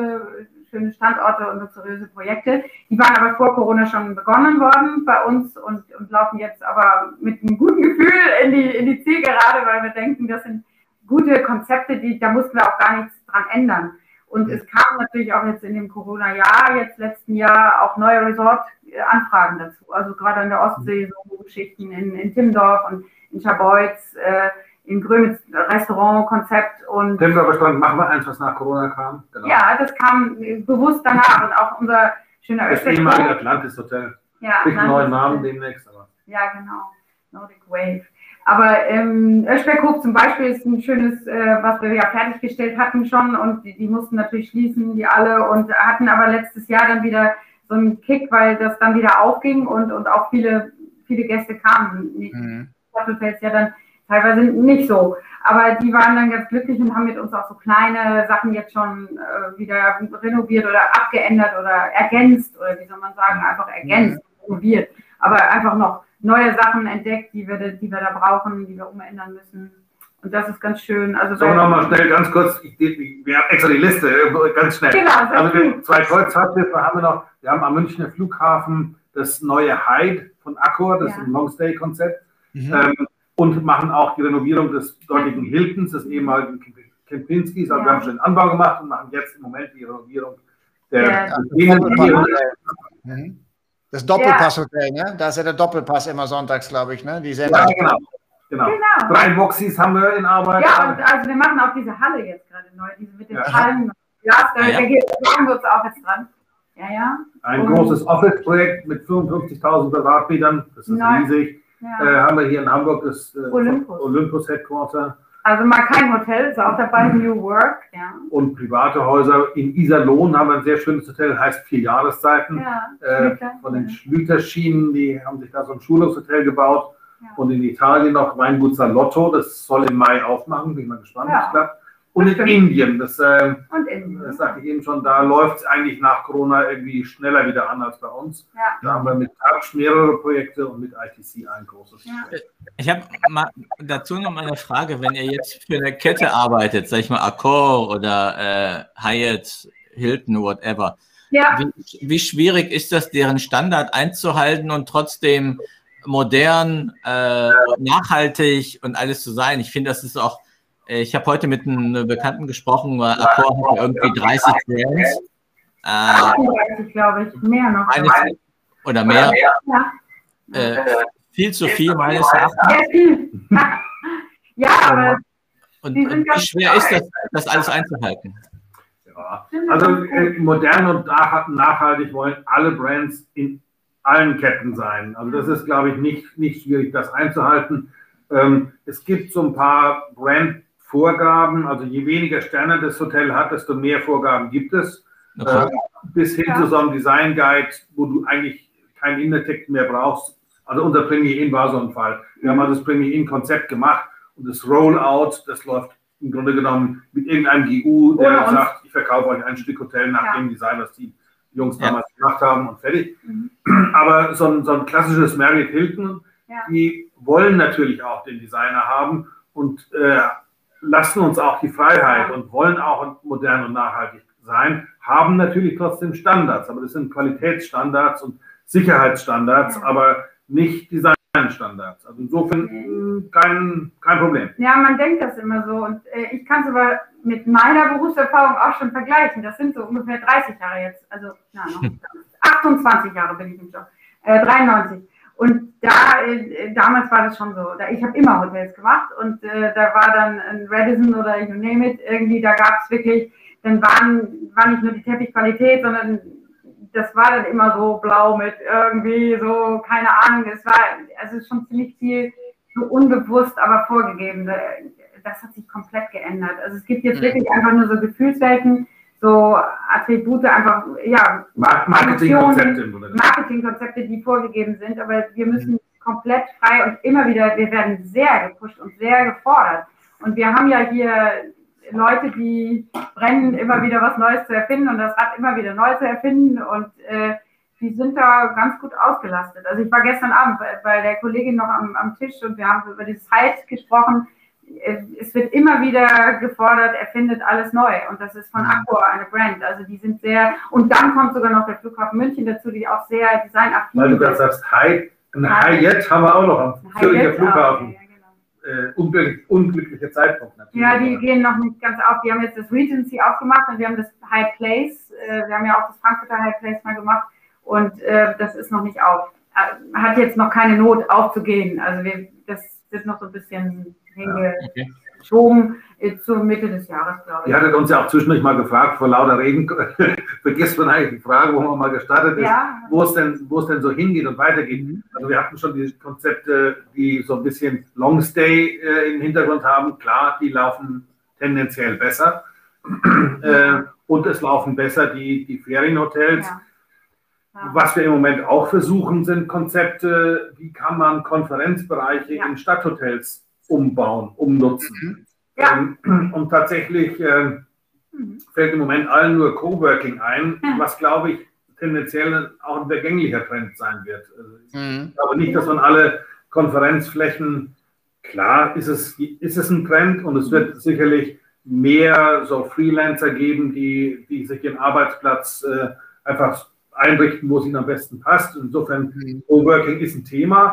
schöne Standorte und luxuriöse Projekte. Die waren aber vor Corona schon begonnen worden bei uns und laufen jetzt aber mit einem guten Gefühl in die Zielgerade, weil wir denken, das sind gute Konzepte, da mussten wir auch gar nichts dran ändern. Und es kam natürlich auch jetzt in dem Corona-Jahr, letzten Jahr, auch neue Resort-Anfragen dazu. Also gerade an der Ostsee, so Geschichten in Timmendorf und in Scharbeutz, in Grömitz Restaurant-Konzept. Timmendorfer Strand, machen wir eins, was nach Corona kam. Genau. Ja, das kam bewusst danach und auch unser schöner Das ehemalige Atlantis Hotel. Ja, kriegt einen neuen Namen demnächst. Aber. Ja, genau. Nordic Wave. Aber Öschberghof zum Beispiel ist ein schönes, was wir ja fertiggestellt hatten schon und die mussten natürlich schließen, die alle und hatten aber letztes Jahr dann wieder so einen Kick, weil das dann wieder aufging und auch viele Gäste kamen. Hotels ja dann teilweise nicht so, aber die waren dann ganz glücklich und haben mit uns auch so kleine Sachen jetzt schon wieder renoviert oder abgeändert oder ergänzt oder wie soll man sagen, einfach ergänzt, renoviert, aber einfach noch neue Sachen entdeckt, die wir da brauchen, die wir umändern müssen. Und das ist ganz schön. Also so, nochmal schnell, ganz kurz, wir haben extra die Liste, ganz schnell. Genau, also 2 Kreuzfahrtschiffe haben wir noch. Wir haben am Münchner Flughafen das neue Hyde von Accor, das ist ein Longstay-Konzept. und machen auch die Renovierung des dortigen Hiltons, des ehemaligen Kempinskis. Also wir haben schon den Anbau gemacht und machen jetzt im Moment die Renovierung das Doppelpass-Hotel, ne? Da ist ja der Doppelpass immer sonntags, glaube ich, ne? Die Sendung. Ja, genau. 3 Boxys haben wir in Arbeit. Ja, und also wir machen auch diese Halle jetzt gerade neu, diese mit den Hallen. Da machen wir uns auch jetzt dran. Ja. Ein großes Office-Projekt mit 55.000 Quadratmetern, das ist riesig. Ja. Haben wir hier in Hamburg das Olympus-Headquarter. Also mal kein Hotel, ist auch dabei, New Work. Ja. Und private Häuser. In Iserlohn haben wir ein sehr schönes Hotel, heißt 4 Jahreszeiten. Ja, von den Schlüterschienen, die haben sich da so ein Schulungshotel gebaut. Ja. Und in Italien noch Weingut Salotto, das soll im Mai aufmachen, bin ich mal gespannt, wie es klappt. Und in Indien, das sagte ich eben schon, da läuft es eigentlich nach Corona irgendwie schneller wieder an als bei uns. Ja. Da haben wir mit Touch mehrere Projekte und mit ITC ein großes Projekt. Ich habe mal dazu noch mal eine Frage, wenn ihr jetzt für eine Kette arbeitet, sag ich mal Accor oder Hyatt, Hilton, whatever, wie schwierig ist das, deren Standard einzuhalten und trotzdem modern, nachhaltig und alles zu sein? Ich finde, das ist auch. Ich habe heute mit einem Bekannten gesprochen, weil Accor hat irgendwie 30 Brands. 38, glaube ich. Mehr noch. Oder mehr. Ja. Viel zu viel, meines Erachtens. Sehr viel. Ja, aber... Und wie schwer ist das alles einzuhalten? Ja. Also modern und nachhaltig wollen alle Brands in allen Ketten sein. Also das ist, glaube ich, nicht schwierig, das einzuhalten. Es gibt so ein paar Brandvorgaben, also je weniger Sterne das Hotel hat, desto mehr Vorgaben gibt es. Okay. Bis hin zu so einem Design Guide, wo du eigentlich keinen Innentext mehr brauchst. Also unser Premier Inn war so ein Fall. Wir haben also das Premier Inn Konzept gemacht und das Rollout, das läuft im Grunde genommen mit irgendeinem GU, der sagt, ich verkaufe euch ein Stück Hotel nach dem Design, was die Jungs damals gemacht haben und fertig. Aber so ein klassisches Marriott Hilton, die wollen natürlich auch den Designer haben und lassen uns auch die Freiheit und wollen auch modern und nachhaltig sein, haben natürlich trotzdem Standards, aber das sind Qualitätsstandards und Sicherheitsstandards, aber nicht Designstandards. Also insofern kein Problem. Ja, man denkt das immer so und ich kann es aber mit meiner Berufserfahrung auch schon vergleichen. Das sind so ungefähr 30 Jahre jetzt, also noch 28 Jahre bin ich im Job, 93. Und damals war das schon so. Ich habe immer Hotels gemacht und da war dann ein Radisson oder you name it, irgendwie, da gab es wirklich, dann war nicht nur die Teppichqualität, sondern das war dann immer so blau mit irgendwie so, keine Ahnung, es war also schon ziemlich viel so unbewusst, aber vorgegeben. Das hat sich komplett geändert. Also es gibt jetzt wirklich einfach nur so Gefühlswelten, so Attribute, einfach, Marketingkonzepte, die vorgegeben sind, aber wir müssen komplett frei und immer wieder, wir werden sehr gepusht und sehr gefordert. Und wir haben ja hier Leute, die brennen, immer wieder was Neues zu erfinden und das Rad immer wieder neu zu erfinden und die sind da ganz gut ausgelastet. Also ich war gestern Abend bei der Kollegin noch am Tisch und wir haben über dieses Hype gesprochen. Es wird immer wieder gefordert, erfindet alles neu. Und das ist von Accor eine Brand. Also die sind sehr, und dann kommt sogar noch der Flughafen München dazu, die auch sehr designaffin sind. Weil du gerade sagst, Hyatt haben wir auch noch am Zürcher Flughafen. Unglücklicher Zeitpunkt natürlich. Ja, die gehen noch nicht ganz auf. Die haben jetzt das Regency aufgemacht und wir haben das Hyatt Place. Wir haben ja auch das Frankfurter Hyatt Place mal gemacht und das ist noch nicht auf. Hat jetzt noch keine Not aufzugehen. Also das ist noch so ein bisschen hingeschoben zur Mitte des Jahres, glaube ich. Ihr hattet uns ja auch zwischendurch mal gefragt, vor lauter Reden vergisst man eigentlich die Frage, wo man mal gestartet ist, wo es denn so hingeht und weitergeht. Also wir hatten schon die Konzepte, die so ein bisschen Long Stay im Hintergrund haben. Klar, die laufen tendenziell besser. Und es laufen besser die Ferienhotels. Ja. Was wir im Moment auch versuchen, sind Konzepte, wie kann man Konferenzbereiche in Stadthotels umbauen, umnutzen. Und tatsächlich fällt im Moment allen nur Coworking ein, was, glaube ich, tendenziell auch ein vergänglicher Trend sein wird. Ich glaube nicht, dass man alle Konferenzflächen, klar ist es ein Trend und es wird sicherlich mehr so Freelancer geben, die sich ihren Arbeitsplatz einfach einrichten, wo es ihnen am besten passt. Insofern, Coworking ist ein Thema.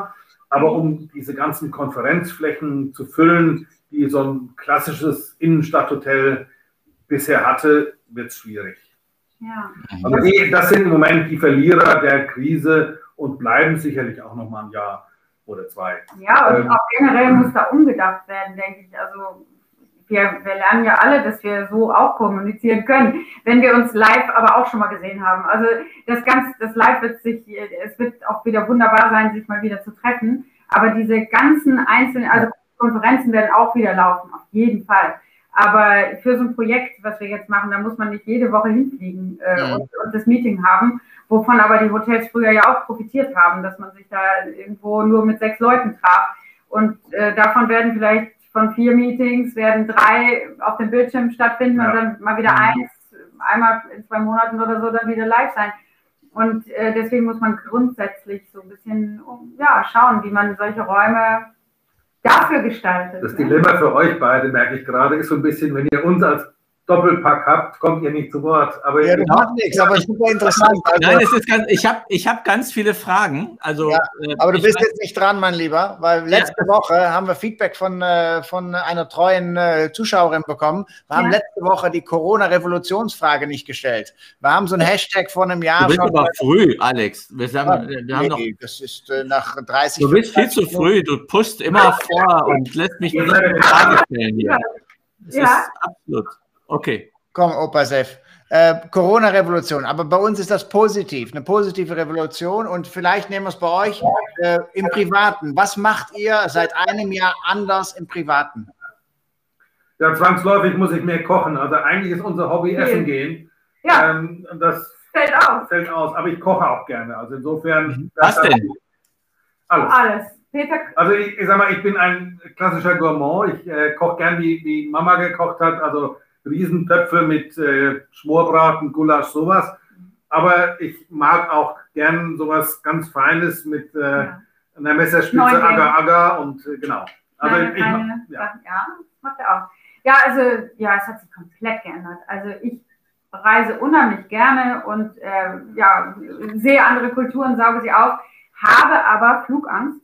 Aber um diese ganzen Konferenzflächen zu füllen, die so ein klassisches Innenstadthotel bisher hatte, wird es schwierig. Ja. Also das sind im Moment die Verlierer der Krise und bleiben sicherlich auch noch mal ein Jahr oder zwei. Ja, und auch generell muss da umgedacht werden, denke ich. Also wir lernen ja alle, dass wir so auch kommunizieren können, wenn wir uns live aber auch schon mal gesehen haben. Also das Live es wird auch wieder wunderbar sein, sich mal wieder zu treffen. Aber diese ganzen einzelnen, also Konferenzen werden auch wieder laufen, auf jeden Fall. Aber für so ein Projekt, was wir jetzt machen, da muss man nicht jede Woche hinfliegen und das Meeting haben, wovon aber die Hotels früher ja auch profitiert haben, dass man sich da irgendwo nur mit 6 Leuten traf. Und davon werden vielleicht von 4 Meetings, werden 3 auf dem Bildschirm stattfinden und dann mal wieder einmal in 2 Monaten oder so dann wieder live sein. Und deswegen muss man grundsätzlich so ein bisschen schauen, wie man solche Räume dafür gestaltet. Das Dilemma für euch beide, merke ich gerade, ist so ein bisschen, wenn ihr uns als Doppelpack habt, kommt ihr nicht zu Wort. Aber ja, das macht nichts, aber super interessant. Also, nein, es ist ich hab ganz viele Fragen. Also, ja, aber du bist jetzt nicht dran, mein Lieber, weil letzte Woche haben wir Feedback von einer treuen Zuschauerin bekommen. Wir haben letzte Woche die Corona-Revolutionsfrage nicht gestellt. Wir haben so ein Hashtag vor einem Jahr. Du bist aber früh, Alex. Wir haben noch, das ist nach 30 Du bist viel zu früh. Du pushst immer vor und lässt mich nicht eine Frage stellen hier. Das ist absolut. Okay. Komm, Opa Seff. Corona-Revolution, aber bei uns ist das positiv, eine positive Revolution und vielleicht nehmen wir es bei euch im Privaten. Was macht ihr seit einem Jahr anders im Privaten? Ja, zwangsläufig muss ich mehr kochen. Also eigentlich ist unser Hobby Essen gehen. Ja, das fällt aus, aber ich koche auch gerne. Also insofern... Was denn? Alles. Peter? Also ich sag mal, ich bin ein klassischer Gourmand. Ich koche gern, wie Mama gekocht hat, also Riesentöpfe mit Schmorbraten, Gulasch, sowas. Aber ich mag auch gern sowas ganz Feines mit einer Messerspitze, Agar-Agar und genau. Also macht er auch. Ja, also es hat sich komplett geändert. Also ich reise unheimlich gerne und sehe andere Kulturen, sauge sie auf, habe aber Flugangst.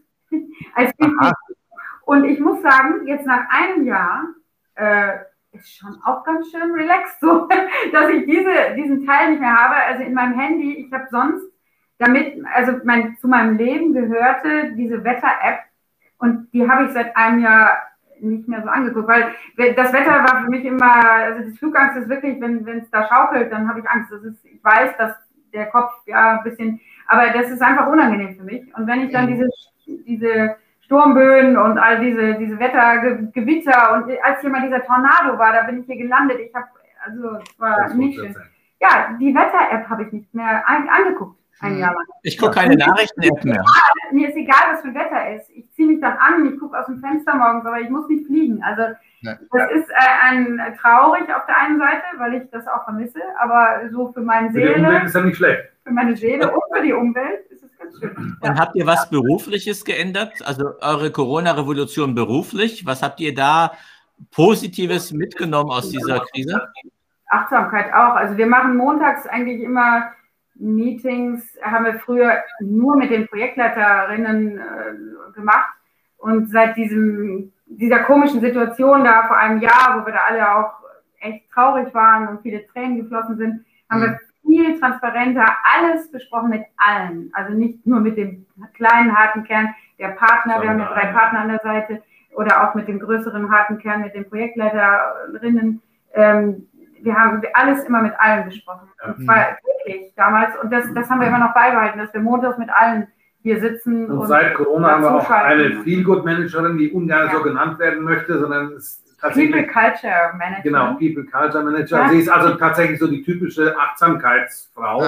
Und ich muss sagen, jetzt nach einem Jahr ist schon auch ganz schön relaxed, so, dass ich diesen Teil nicht mehr habe. Also in meinem Handy, ich habe sonst zu meinem Leben gehörte diese Wetter-App und die habe ich seit einem Jahr nicht mehr so angeguckt, weil das Wetter war für mich immer, also das Flugangst ist wirklich, wenn es da schaukelt, dann habe ich Angst. Ich weiß, dass der Kopf ein bisschen, aber das ist einfach unangenehm für mich. Und wenn ich dann diese Sturmböen und all diese Wettergewitter und als hier mal dieser Tornado war, da bin ich hier gelandet. Es war nicht schön. Ja, die Wetter-App habe ich nicht mehr angeguckt, ein Jahr lang. Ich gucke keine Nachrichten-App mehr. Mir ist egal, was für Wetter ist. Ich ziehe mich dann an, ich gucke aus dem Fenster morgens, aber ich muss nicht fliegen. Also das ist traurig auf der einen Seite, weil ich das auch vermisse, aber so für meine Seele. Für die Umwelt ist ja nicht schlecht. Für meine Seele und für die Umwelt ist es ganz schön. Und habt ihr was Berufliches geändert? Also eure Corona-Revolution beruflich? Was habt ihr da Positives mitgenommen aus dieser Krise? Achtsamkeit auch. Also wir machen montags eigentlich immer Meetings, haben wir früher nur mit den Projektleiterinnen gemacht. Und seit dieser komischen Situation da vor einem Jahr, wo wir da alle auch echt traurig waren und viele Tränen geflossen sind, haben wir viel transparenter alles besprochen mit allen. Also nicht nur mit dem kleinen, harten Kern der Partner, wir haben ja 3 Partner an der Seite, oder auch mit dem größeren, harten Kern, mit den Projektleiterinnen. Wir haben alles immer mit allen besprochen. Und zwar wirklich damals. Und das haben wir immer noch beibehalten, dass wir montags mit allen hier sitzen. Und seit Corona haben wir auch eine Feel-Good-Managerin, die ungern so genannt werden möchte, sondern es ist tatsächlich... People Culture Manager. Genau, People Culture Manager. Ja. Sie ist also tatsächlich so die typische Achtsamkeitsfrau,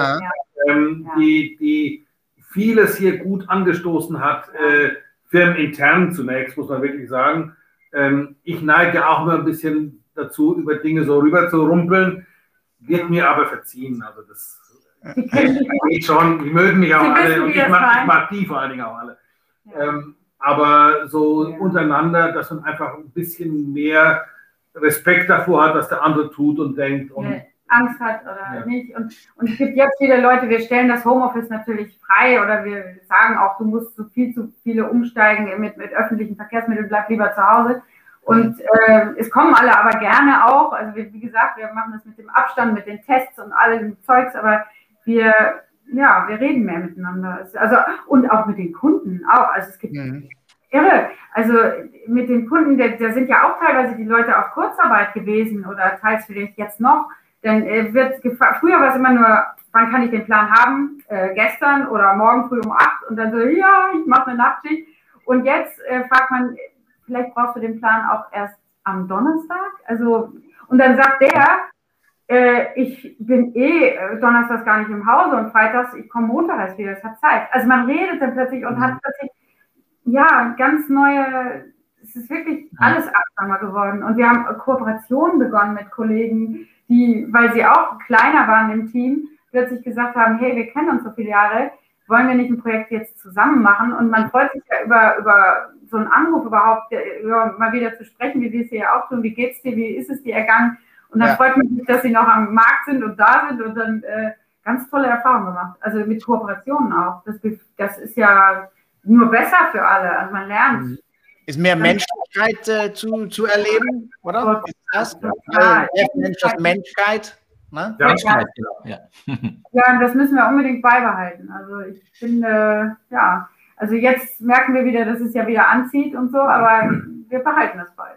die vieles hier gut angestoßen hat, firmenintern zunächst, muss man wirklich sagen. Ich neige auch immer ein bisschen dazu, über Dinge so rüber zu rumpeln, wird mir aber verziehen. Also das geht schon, die mögen mich auch alle und ich mag die vor allen Dingen auch alle. Ja. Aber so untereinander, dass man einfach ein bisschen mehr Respekt davor hat, was der andere tut und denkt. Und Angst hat oder nicht. Und es gibt jetzt viele Leute, wir stellen das Homeoffice natürlich frei oder wir sagen auch, du musst zu viele umsteigen mit öffentlichen Verkehrsmitteln, bleib lieber zu Hause. Und es kommen alle aber gerne auch. Also wie gesagt, wir machen das mit dem Abstand, mit den Tests und all dem Zeugs, aber wir reden mehr miteinander. Also, und auch mit den Kunden auch. Also es gibt irre. Also mit den Kunden, da sind ja auch teilweise die Leute auf Kurzarbeit gewesen oder teils vielleicht jetzt noch. Denn früher war es immer nur, wann kann ich den Plan haben? Gestern oder morgen früh um 8 und dann so, ja, ich mache eine Nachtschicht. Und jetzt fragt man, vielleicht brauchst du den Plan auch erst am Donnerstag. Also, und dann sagt ich bin donnerstags gar nicht im Hause und freitags, ich komme Montag erst wieder, das hat Zeit. Also man redet dann plötzlich und hat plötzlich, ganz neue, es ist wirklich alles achtsamer geworden. Und wir haben Kooperationen begonnen mit Kollegen, die, weil sie auch kleiner waren im Team, plötzlich gesagt haben, hey, wir kennen uns so viele Jahre, wollen wir nicht ein Projekt jetzt zusammen machen? Und man freut sich ja über so einen Anruf überhaupt, mal wieder zu sprechen, wie wir es hier auch tun, wie geht's dir, wie ist es dir ergangen? Und dann freut mich, dass sie noch am Markt sind und da sind und dann ganz tolle Erfahrungen gemacht. Also mit Kooperationen auch. Das ist ja nur besser für alle. Also man lernt. Ist mehr Menschlichkeit zu erleben, oder? Ist das? Menschheit. Ne? Ja, Menschheit, ja, und das müssen wir unbedingt beibehalten. Also ich finde, also jetzt merken wir wieder, dass es ja wieder anzieht und so, aber wir behalten das bei.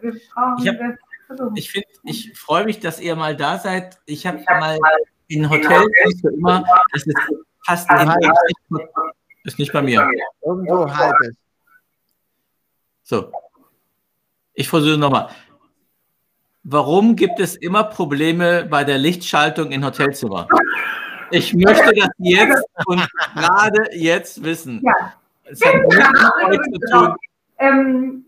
Ich freue mich, dass ihr mal da seid. Ich habe mal in Hotels immer, das ist fast ist nicht bei mir. Irgendwo halt es. So. Ich versuche nochmal. Warum gibt es immer Probleme bei der Lichtschaltung in Hotelzimmer? Ich möchte das jetzt und gerade jetzt wissen. Ja. Es hat nichts mit zu tun.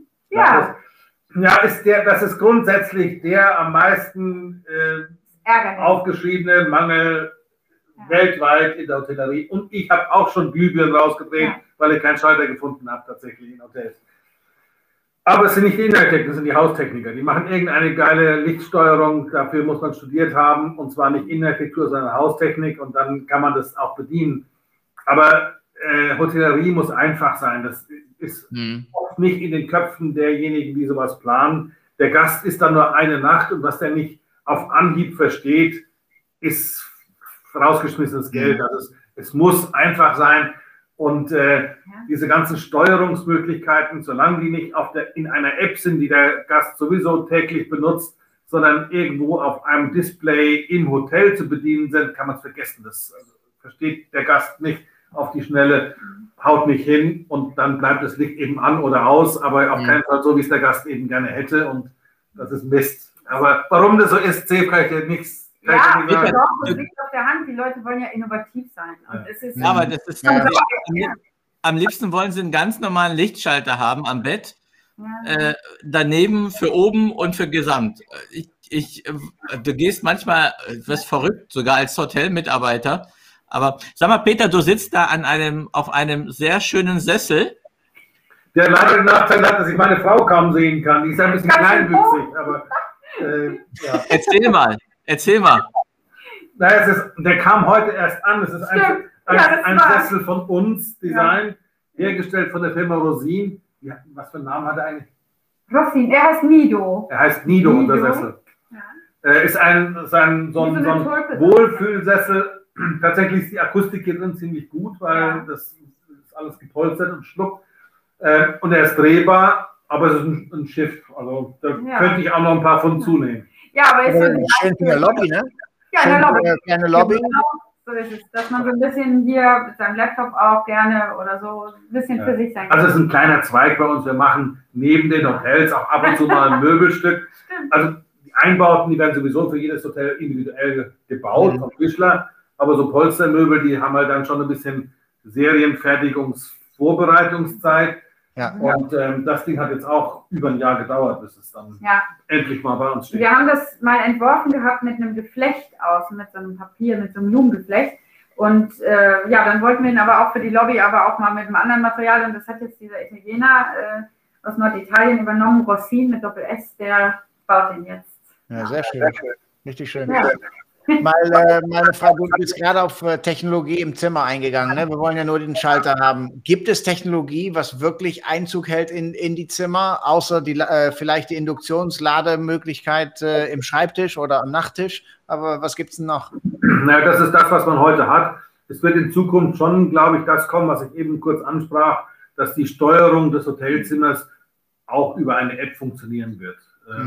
Das ist grundsätzlich der am meisten aufgeschriebene Mangel weltweit in der Hotellerie. Und ich habe auch schon Glühbirnen rausgedreht, weil ich keinen Schalter gefunden habe, tatsächlich in Hotels. Aber es sind nicht die Innentechniker, es sind die Haustechniker. Die machen irgendeine geile Lichtsteuerung, dafür muss man studiert haben, und zwar nicht Innenarchitektur, sondern Haustechnik, und dann kann man das auch bedienen. Aber Hotellerie muss einfach sein. Das ist oft nicht in den Köpfen derjenigen, die sowas planen. Der Gast ist dann nur eine Nacht, und was der nicht auf Anhieb versteht, ist rausgeschmissenes Geld. Also es muss einfach sein. Und diese ganzen Steuerungsmöglichkeiten, solange die nicht in einer App sind, die der Gast sowieso täglich benutzt, sondern irgendwo auf einem Display im Hotel zu bedienen sind, kann man es vergessen. Das versteht der Gast nicht auf die Schnelle, haut nicht hin, und dann bleibt das Licht eben an oder aus, aber auf keinen Fall so, wie es der Gast eben gerne hätte, und das ist Mist. Aber warum das so ist, kann ich dir nichts. Ja, doch, das liegt auf der Hand. Die Leute wollen ja innovativ sein. Und es ist aber das ist am liebsten wollen sie einen ganz normalen Lichtschalter haben am Bett, daneben für oben und für Gesamt. Du gehst manchmal, wirst verrückt, sogar als Hotelmitarbeiter. Aber sag mal, Peter, du sitzt da auf einem sehr schönen Sessel. Der leider den Nachteil hat, dass ich meine Frau kaum sehen kann. Die ist ein bisschen kleinwüchsig, aber Erzähl mal. Naja, der kam heute erst an. Es ist ein Sessel von uns, Design, hergestellt von der Firma Rosin. Was für einen Namen hat er eigentlich? Rosin, er heißt Nido. Er heißt Nido, der Sessel. Ja. Ist so ein Wohlfühlsessel. Tatsächlich ist die Akustik hier drin ziemlich gut, weil das ist alles gepolstert und schluckt. Und er ist drehbar, aber es ist ein Schiff. Also da könnte ich auch noch ein paar Pfund zunehmen. Ja, aber ist schön in der Lobby, ne? Ja, in der Lobby. Eine Lobby. Genau, so ist es. Dass man so ein bisschen hier mit seinem Laptop auch gerne oder so ein bisschen für sich sein kann. Also es ist ein kleiner Zweig bei uns. Wir machen neben den Hotels auch ab und zu mal ein Möbelstück. Also die Einbauten, die werden sowieso für jedes Hotel individuell gebaut von Fischler. Aber so Polstermöbel, die haben halt dann schon ein bisschen Serienfertigungsvorbereitungszeit. Ja. Und das Ding hat jetzt auch über ein Jahr gedauert, bis es dann endlich mal bei uns steht. Wir haben das mal entworfen gehabt mit einem Geflecht außen, mit so einem Papier, mit so einem Blumengeflecht. Und dann wollten wir ihn aber auch für die Lobby, aber auch mal mit einem anderen Material. Und das hat jetzt dieser Italiener aus Norditalien übernommen, Rosin mit Doppel-S, der baut den jetzt. Ja, sehr schön. Richtig schön. Ja. Meine Frage, du bist gerade auf Technologie im Zimmer eingegangen. Ne? Wir wollen ja nur den Schalter haben. Gibt es Technologie, was wirklich Einzug hält in die Zimmer, außer vielleicht die Induktionslademöglichkeit im Schreibtisch oder am Nachttisch? Aber was gibt es denn noch? Naja, das ist das, was man heute hat. Es wird in Zukunft schon, glaube ich, das kommen, was ich eben kurz ansprach, dass die Steuerung des Hotelzimmers auch über eine App funktionieren wird.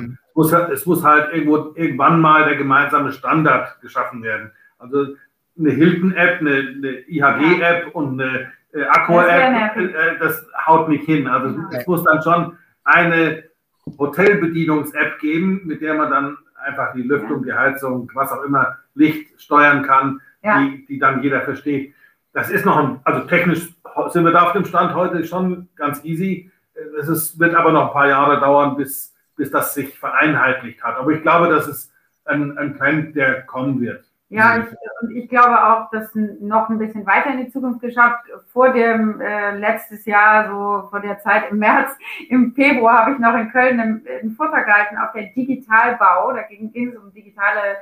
Es muss halt irgendwann mal der gemeinsame Standard geschaffen werden. Also eine Hilton-App, eine IHG-App und eine Accor-App, das haut nicht hin. Also es muss dann schon eine Hotelbedienungs-App geben, mit der man dann einfach die Lüftung, die Heizung, was auch immer, Licht steuern kann, die dann jeder versteht. Das ist noch, also technisch sind wir da auf dem Stand heute schon ganz easy. Wird aber noch ein paar Jahre dauern, bis das sich vereinheitlicht hat. Aber ich glaube, das ist ein Trend, der kommen wird. Ja, ich glaube auch, dass noch ein bisschen weiter in die Zukunft geschaut. Vor dem letztes Jahr, so vor der Zeit im März, im Februar habe ich noch in Köln einen Vortrag gehalten auf der Digitalbau. Da ging es um digitale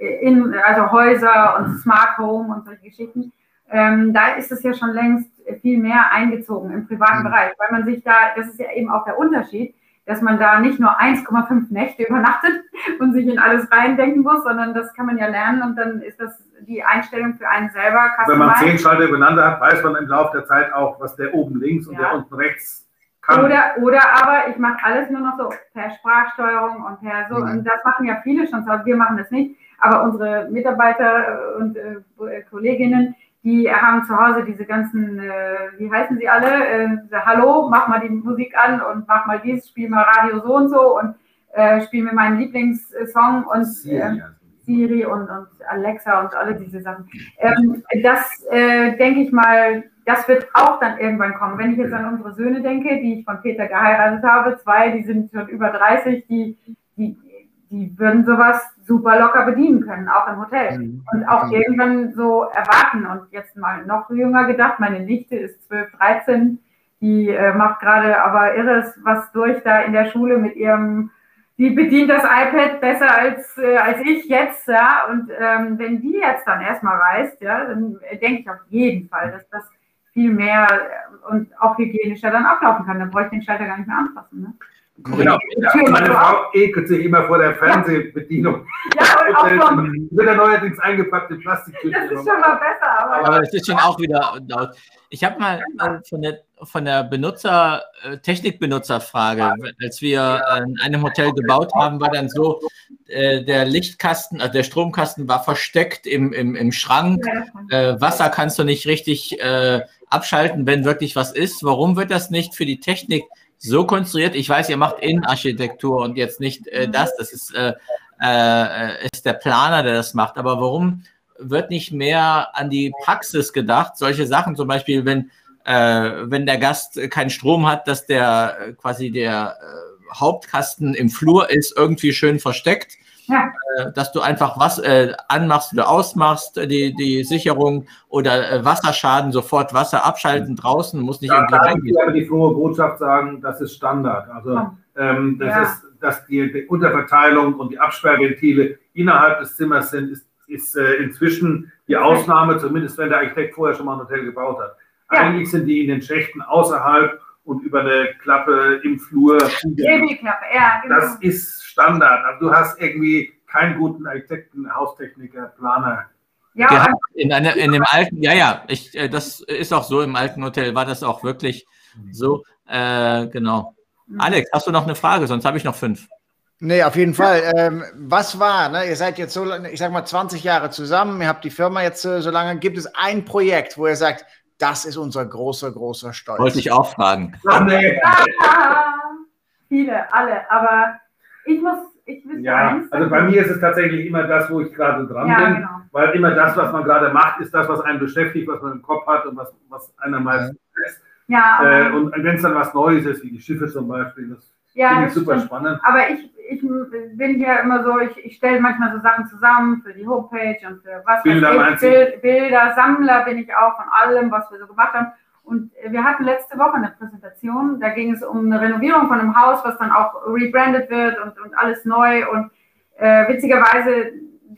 also Häuser und Smart Home und solche Geschichten. Da ist es ja schon längst viel mehr eingezogen im privaten Bereich, weil man sich da, das ist ja eben auch der Unterschied, dass man da nicht nur 1,5 Nächte übernachtet und sich in alles reindenken muss, sondern das kann man ja lernen und dann ist das die Einstellung für einen selber. Wenn man 10 Schalter übereinander hat, weiß man im Laufe der Zeit auch, was der oben links und der unten rechts kann. Oder aber ich mache alles nur noch so per Sprachsteuerung und per so, und das machen ja viele schon, wir machen das nicht, aber unsere Mitarbeiter und Kolleginnen, die haben zu Hause diese ganzen, wie heißen sie alle? Hallo, mach mal die Musik an und mach mal dies, spiel mal Radio so und so und spiel mir meinen Lieblingssong und Siri und Alexa und alle diese Sachen. Das denke ich mal, das wird auch dann irgendwann kommen. Wenn ich jetzt an unsere Söhne denke, die ich von Peter geheiratet habe, 2, die sind schon über 30, die würden sowas super locker bedienen können, auch im Hotel. Und auch irgendwann so erwarten. Und jetzt mal noch jünger gedacht, meine Nichte ist 12, 13, die macht gerade aber irres was durch da in der Schule mit ihrem, die bedient das iPad besser als ich jetzt, ja. Und wenn die jetzt dann erstmal reist, ja, dann denke ich auf jeden Fall, dass das viel mehr und auch hygienischer dann ablaufen kann. Dann bräuchte ich den Schalter gar nicht mehr anfassen, ne? Genau. Ja, meine Frau ekelt sich immer vor der Fernsehbedienung. Ja, und wird ja neuerdings eingepackt in Plastiktüten. Das ist schon mal besser. Aber es ist schon auch wieder laut. Ich habe mal von der Technikbenutzerfrage, als wir in einem Hotel gebaut haben, war dann so, der Lichtkasten, also der Stromkasten war versteckt im Schrank. Wasser kannst du nicht richtig abschalten, wenn wirklich was ist. Warum wird das nicht für die Technik so konstruiert? Ich weiß, ihr macht Innenarchitektur und jetzt nicht das. Das ist der Planer, der das macht. Aber warum wird nicht mehr an die Praxis gedacht? Solche Sachen, zum Beispiel, wenn der Gast keinen Strom hat, dass der quasi der Hauptkasten im Flur ist, irgendwie schön versteckt. Ja. Dass du einfach was anmachst oder ausmachst, die Sicherung oder Wasserschaden, sofort Wasser abschalten draußen, muss nicht irgendwie reingehen. Ich will aber die frohe Botschaft sagen, das ist Standard. Also ist, dass die Unterverteilung und die Absperrventile innerhalb des Zimmers sind, ist inzwischen die Ausnahme, zumindest wenn der Architekt vorher schon mal ein Hotel gebaut hat. Ja. Eigentlich sind die in den Schächten außerhalb und über eine Klappe im Flur. Klappe, ja, genau. Das ist Standard. Also du hast irgendwie keinen guten Architekten, Haustechniker, Planer. Ja, in dem alten, das ist auch so, im alten Hotel war das auch wirklich so. Genau. Alex, hast du noch eine Frage? Sonst habe ich noch 5. Nee, auf jeden Fall. Was war, ne? Ihr seid jetzt so, ich sag mal, 20 Jahre zusammen, ihr habt die Firma jetzt so lange. Gibt es ein Projekt, wo ihr sagt, das ist unser großer Stolz? Wollte ich auch fragen. Viele, alle, aber ich wüsste eins. Also bei mir ist es tatsächlich immer das, wo ich gerade dran bin, genau. Weil immer das, was man gerade macht, ist das, was einen beschäftigt, was man im Kopf hat und was einer meistens ist. Ja, und wenn es dann was Neues ist, wie die Schiffe zum Beispiel, das finde ich super spannend. Aber ich bin hier immer so, ich stelle manchmal so Sachen zusammen für die Homepage und für was Bilder, Sammler bin ich auch von allem, was wir so gemacht haben. Und wir hatten letzte Woche eine Präsentation, da ging es um eine Renovierung von einem Haus, was dann auch rebrandet wird und alles neu. Und witzigerweise,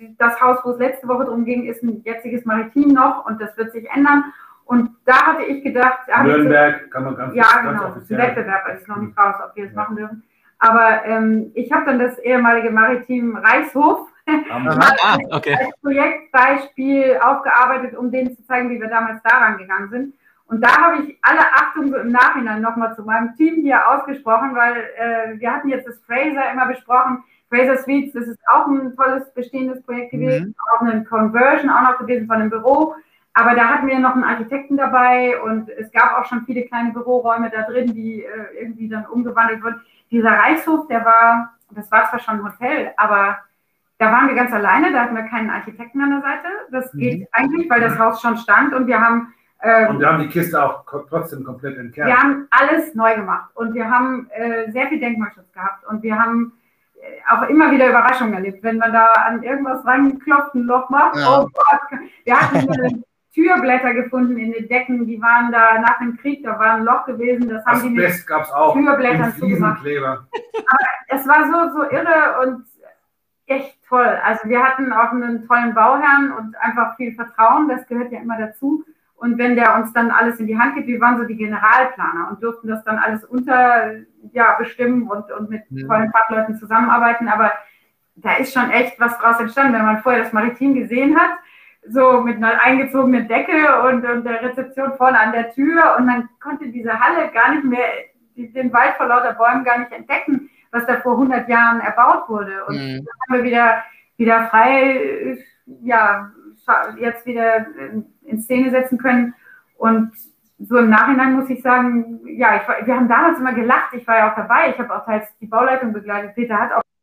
das Haus, wo es letzte Woche drum ging, ist ein jetziges Maritim noch und das wird sich ändern. Und da hatte ich gedacht... Nürnberg kann man ganz genau, das ist ein Wettbewerb, also ist noch nicht raus, ob wir das machen dürfen. Aber ich habe dann das ehemalige Maritim Reichshof als Projektbeispiel aufgearbeitet, um denen zu zeigen, wie wir damals daran gegangen sind. Und da habe ich alle Achtung so im Nachhinein nochmal zu meinem Team hier ausgesprochen, weil wir hatten jetzt das Fraser immer besprochen. Fraser Suites, das ist auch ein tolles bestehendes Projekt gewesen, auch eine Conversion auch noch gewesen von einem Büro. Aber da hatten wir noch einen Architekten dabei und es gab auch schon viele kleine Büroräume da drin, die irgendwie dann umgewandelt wurden. Dieser Reichshof, das war zwar schon ein Hotel, aber da waren wir ganz alleine, da hatten wir keinen Architekten an der Seite. Das geht eigentlich, weil das Haus schon stand und wir haben... und wir haben die Kiste auch trotzdem komplett entkernt. Wir haben alles neu gemacht und wir haben sehr viel Denkmalschutz gehabt und wir haben auch immer wieder Überraschungen erlebt, wenn man da an irgendwas ranklopft, ein Loch macht. Ja. Oh Gott. Wir hatten Türblätter gefunden in den Decken, die waren da nach dem Krieg, da war ein Loch gewesen, das haben die mit gab's auch Türblättern zugemacht. Aber es war so irre und echt toll. Also wir hatten auch einen tollen Bauherrn und einfach viel Vertrauen, das gehört ja immer dazu. Und wenn der uns dann alles in die Hand gibt, wir waren so die Generalplaner und durften das dann alles bestimmen und mit tollen Fachleuten zusammenarbeiten. Aber da ist schon echt was draus entstanden, wenn man vorher das Maritim gesehen hat, so mit einer eingezogenen Decke und der Rezeption vorne an der Tür. Und man konnte diese Halle gar nicht mehr, den Wald vor lauter Bäumen gar nicht entdecken, was da vor 100 Jahren erbaut wurde. Und das haben wir wieder frei, jetzt wieder in Szene setzen können. Und so im Nachhinein muss ich sagen, wir haben damals immer gelacht, ich war ja auch dabei, ich habe auch teils die Bauleitung begleitet. Peter hat auch...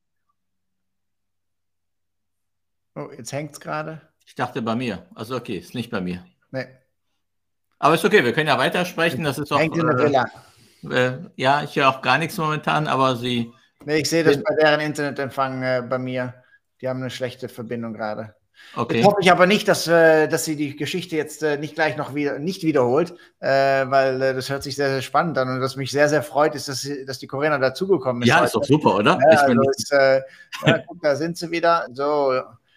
Oh, jetzt hängt es gerade. Ich dachte bei mir. Also okay, ist nicht bei mir. Nee. Aber ist okay, wir können ja weitersprechen. Das ist doch... Hängt in der Villa. Ja, ich höre auch gar nichts momentan, aber Sie... Nee, ich sehe das bei deren Internetempfang bei mir. Die haben eine schlechte Verbindung gerade. Okay. Jetzt hoffe ich aber nicht, dass sie die Geschichte jetzt nicht gleich noch nicht wiederholt, weil das hört sich sehr, sehr spannend an und was mich sehr, sehr freut, ist, dass die Corinna dazugekommen ist. Ja, ist doch super, oder? Ja, guck, da sind sie wieder. So,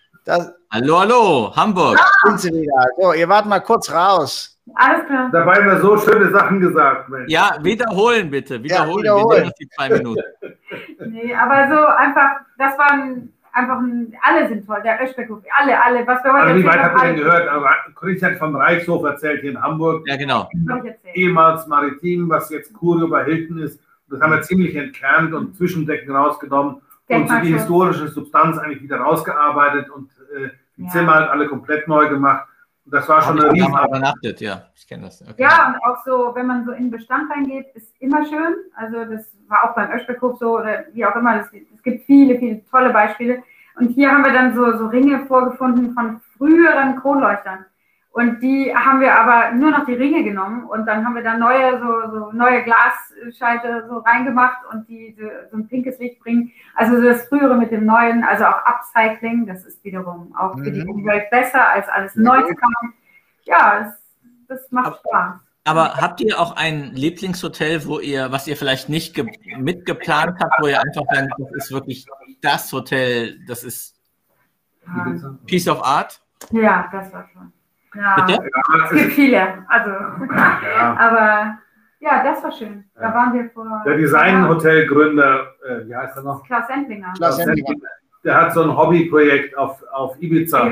hallo, Hamburg. Da sind sie wieder. So, ihr wart mal kurz raus. Alles klar. Dabei haben wir so schöne Sachen gesagt, Mensch. Ja, wiederholen bitte. Wiederholen. Ja, Wir nehmen die 2 Minuten. Nee, aber so einfach, das waren alle sind toll, der Öschbeckhof, alle, was wir heute Also wie weit habt ihr denn alle. gehört? Aber Christian vom Reichshof erzählt hier in Hamburg. Ja, genau. Ehemals Maritim, was jetzt Curio bei Hilton ist. Das haben wir ziemlich entkernt und Zwischendecken rausgenommen und so die historische Substanz eigentlich wieder rausgearbeitet und die Zimmer halt alle komplett neu gemacht. Und das war schon eine riesen... übernachtet, ja. Ich kenne das. Okay. Ja, und auch so, wenn man so in den Bestand reingeht, ist immer schön. Also das war auch beim Öschbeckhof so oder wie auch immer. Es gibt viele, viele tolle Beispiele. Und hier haben wir dann so Ringe vorgefunden von früheren Kronleuchtern. Und die haben wir aber nur noch die Ringe genommen und dann haben wir dann neue Glasscheite so reingemacht und die so ein pinkes Licht bringen. Also das Frühere mit dem Neuen, also auch Upcycling, das ist wiederum auch für die Umwelt besser als alles neu zu kaufen. Ja, das macht Spaß. Aber habt ihr auch ein Lieblingshotel, was ihr vielleicht nicht mitgeplant habt, wo ihr einfach sagt, das ist wirklich das Hotel, das ist Piece of Art? Ja, das war schon. Ja, bitte? Es gibt viele, also, aber ja, das war schön. Da waren wir vor... Der Design-Hotelgründer, wie heißt er noch? Klaus Endlinger. Der hat so ein Hobbyprojekt auf Ibiza.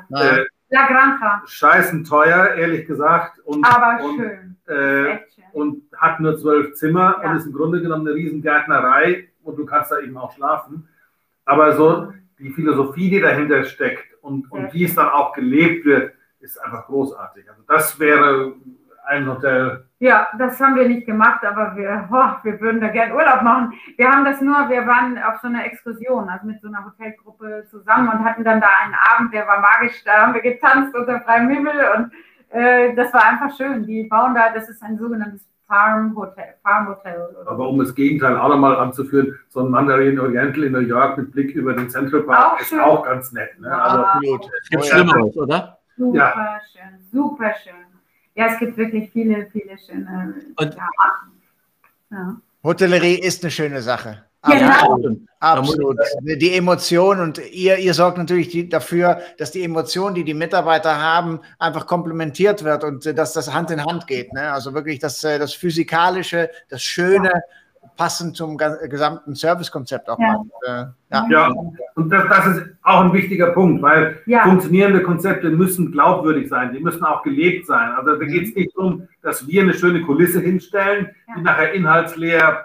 La Granja. Scheißen teuer, ehrlich gesagt. Aber schön. Echt schön. Und hat nur 12 Zimmer und ist im Grunde genommen eine riesen Gärtnerei und du kannst da eben auch schlafen. Aber so die Philosophie, die dahinter steckt und wie es dann auch gelebt wird, ist einfach großartig. Also das wäre ein Hotel. Ja, das haben wir nicht gemacht, aber wir würden da gerne Urlaub machen. Wir waren auf so einer Exkursion, also mit so einer Hotelgruppe zusammen und hatten dann da einen Abend, der war magisch, da haben wir getanzt unter freiem Himmel und das war einfach schön. Die bauen da, das ist ein sogenanntes Farm Hotel. Aber um das Gegenteil auch nochmal anzuführen, so ein Mandarin Oriental in New York mit Blick über den Central Park ist auch ganz nett. Ne? Also, es gibt Schlimmeres, oder? Super schön, super schön. Ja, es gibt wirklich viele, viele schöne Arten. Hotellerie ist eine schöne Sache. Absolut. Absolut. Die Emotion und ihr sorgt natürlich dafür, dass die Emotion, die die Mitarbeiter haben, einfach komplementiert wird und dass das Hand in Hand geht. Ne? Also wirklich das Physikalische, das Schöne, passend zum gesamten Servicekonzept auch macht. Ja, und das ist auch ein wichtiger Punkt, weil funktionierende Konzepte müssen glaubwürdig sein, die müssen auch gelebt sein. Also da geht es nicht darum, dass wir eine schöne Kulisse hinstellen, die nachher inhaltsleer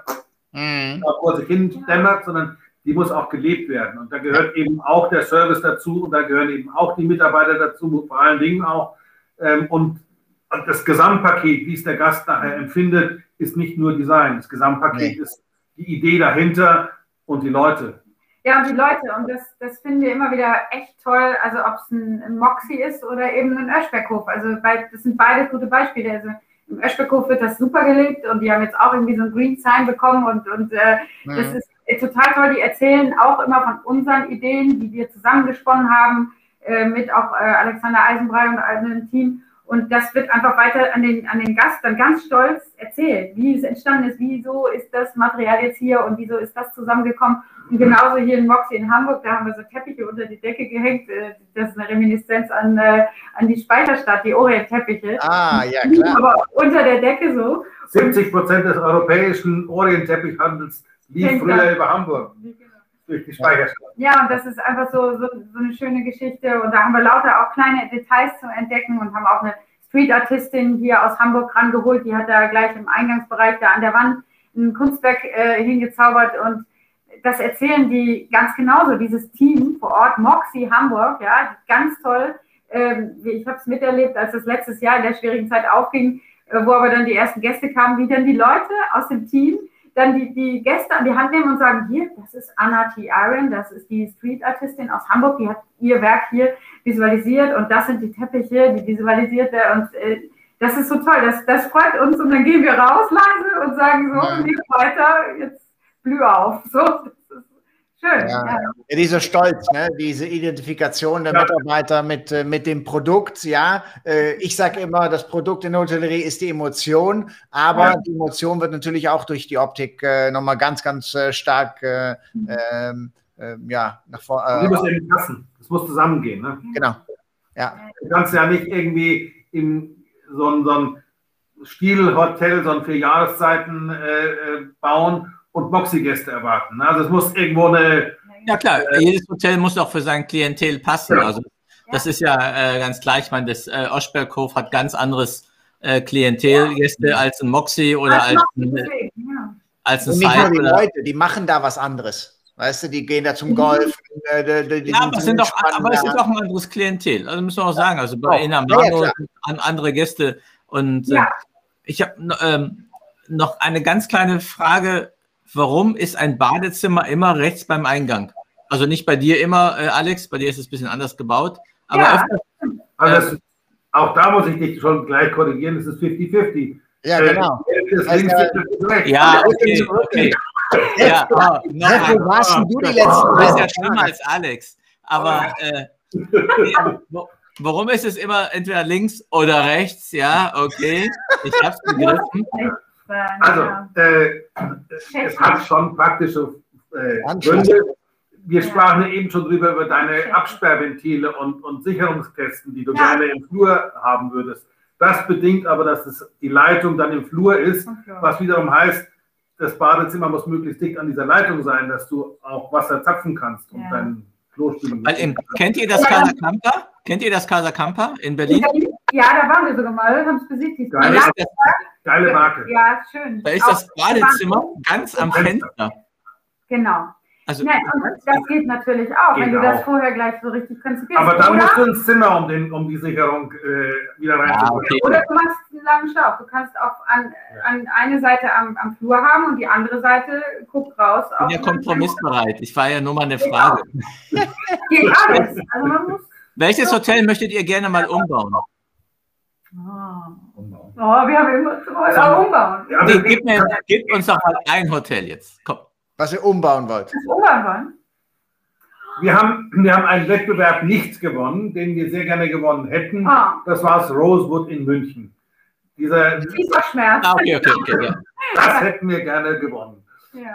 vor sich hin dämmert, sondern die muss auch gelebt werden. Und da gehört eben auch der Service dazu und da gehören eben auch die Mitarbeiter dazu, vor allen Dingen auch. Und das Gesamtpaket, wie es der Gast nachher empfindet, ist nicht nur Design. Das Gesamtpaket ist die Idee dahinter und die Leute. Ja, und die Leute. Und das finden wir immer wieder echt toll. Also ob es ein Moxie ist oder eben ein Öschberghof. Also das sind beide gute Beispiele. Also im Öschberghof wird das super gelebt und die haben jetzt auch irgendwie so ein Green Sign bekommen und das ist total toll. Die erzählen auch immer von unseren Ideen, die wir zusammengesponnen haben mit auch Alexander Eisenbrei und einem Team. Und das wird einfach weiter an den Gast dann ganz stolz erzählt, wie es entstanden ist, wieso ist das Material jetzt hier und wieso ist das zusammengekommen. Und genauso hier in Moxie in Hamburg, da haben wir so Teppiche unter die Decke gehängt. Das ist eine Reminiszenz an die Speicherstadt, die Orient-Teppiche. Ah, ja, klar. Aber unter der Decke so. 70% des europäischen Orient-Teppichhandels lief früher über Hamburg. Durch die Speicherstadt. Ja, und das ist einfach so eine schöne Geschichte. Und da haben wir lauter auch kleine Details zu entdecken und haben auch eine Street-Artistin hier aus Hamburg rangeholt. Die hat da gleich im Eingangsbereich da an der Wand ein Kunstwerk hingezaubert. Und das erzählen die ganz genauso, dieses Team vor Ort, Moxie Hamburg, ja, ganz toll. Ich habe es miterlebt, als es letztes Jahr in der schwierigen Zeit aufging, wo aber dann die ersten Gäste kamen, wie dann die Leute aus dem Team dann die Gäste an die Hand nehmen und sagen, hier, das ist Anna T. Iron, das ist die Street-Artistin aus Hamburg, die hat ihr Werk hier visualisiert und das sind die Teppiche, die visualisierte und das ist so toll, das freut uns und dann gehen wir raus leise und sagen so, lieb weiter, jetzt blüh auf. So, das ist schön. Ja, dieser Stolz, ne? Diese Identifikation der Mitarbeiter mit dem Produkt. Ja, ich sage immer, das Produkt in der Hotellerie ist die Emotion, aber die Emotion wird natürlich auch durch die Optik nochmal ganz, ganz stark nach vorne. Die muss eben passen. Das muss zusammengehen. Ne? Genau. Ja. Du kannst ja nicht irgendwie in so ein Stilhotel, so ein 4 Jahreszeiten bauen und Moxie-Gäste erwarten. Also es muss irgendwo eine... Ja klar, jedes Hotel muss auch für sein Klientel passen. Also das ist ja ganz klar. Ich meine, das Oschberghof hat ganz anderes Klientelgäste als ein Moxie oder als ein Nicht nur die Leute, die machen da was anderes. Weißt du, die gehen da zum Golf. Aber es ist auch ein anderes Klientel. Also müssen wir auch sagen. Also bei Inamano andere Gäste. Und ich habe noch eine ganz kleine Frage. Warum ist ein Badezimmer immer rechts beim Eingang? Also nicht bei dir immer, Alex, bei dir ist es ein bisschen anders gebaut. Aber also auch da muss ich dich schon gleich korrigieren, es ist 50-50. Ja, genau. Ja, okay. Ja, wo warst du die letzten Du bist ja schlimmer als Alex. Aber warum ist es immer entweder links oder rechts? Ja, okay. Ich hab's begriffen. Also, es hat schon praktische Gründe. Wir sprachen eben schon drüber über deine Absperrventile und Sicherungskästen, die du gerne im Flur haben würdest. Das bedingt aber, dass die Leitung dann im Flur ist, was wiederum heißt, das Badezimmer muss möglichst dicht an dieser Leitung sein, dass du auch Wasser zapfen kannst und dein Klospülen. Kennt ihr das Casa Campa? Kennt ihr das Casa Campa in Berlin? Ja, da waren wir sogar mal, haben es besichtigt. Geile Marke. Ja, schön. Da ist das Badezimmer ganz am Fenster. Genau. Also, und das geht natürlich auch, wenn du das vorher gleich so richtig konzipierst. Aber dann musst du ins Zimmer, um die Sicherung wieder reinzubringen. Okay. Oder du machst einen langen Schlauch. Du kannst auch an eine Seite am Flur haben und die andere Seite guckt raus. Ich bin ja kompromissbereit. Ich war ja nur mal eine Frage. Geht alles. Also man muss Welches Hotel möchtet ihr gerne mal umbauen? wir haben immer umbauen. Ja, Nee, gib uns doch mal ein Hotel jetzt. Komm. Was ihr umbauen wollt. Wir haben einen Wettbewerb nicht gewonnen, den wir sehr gerne gewonnen hätten. Das war das Rosewood in München. Dieser Schmerz. Okay, ja. Das hätten wir gerne gewonnen. Ja.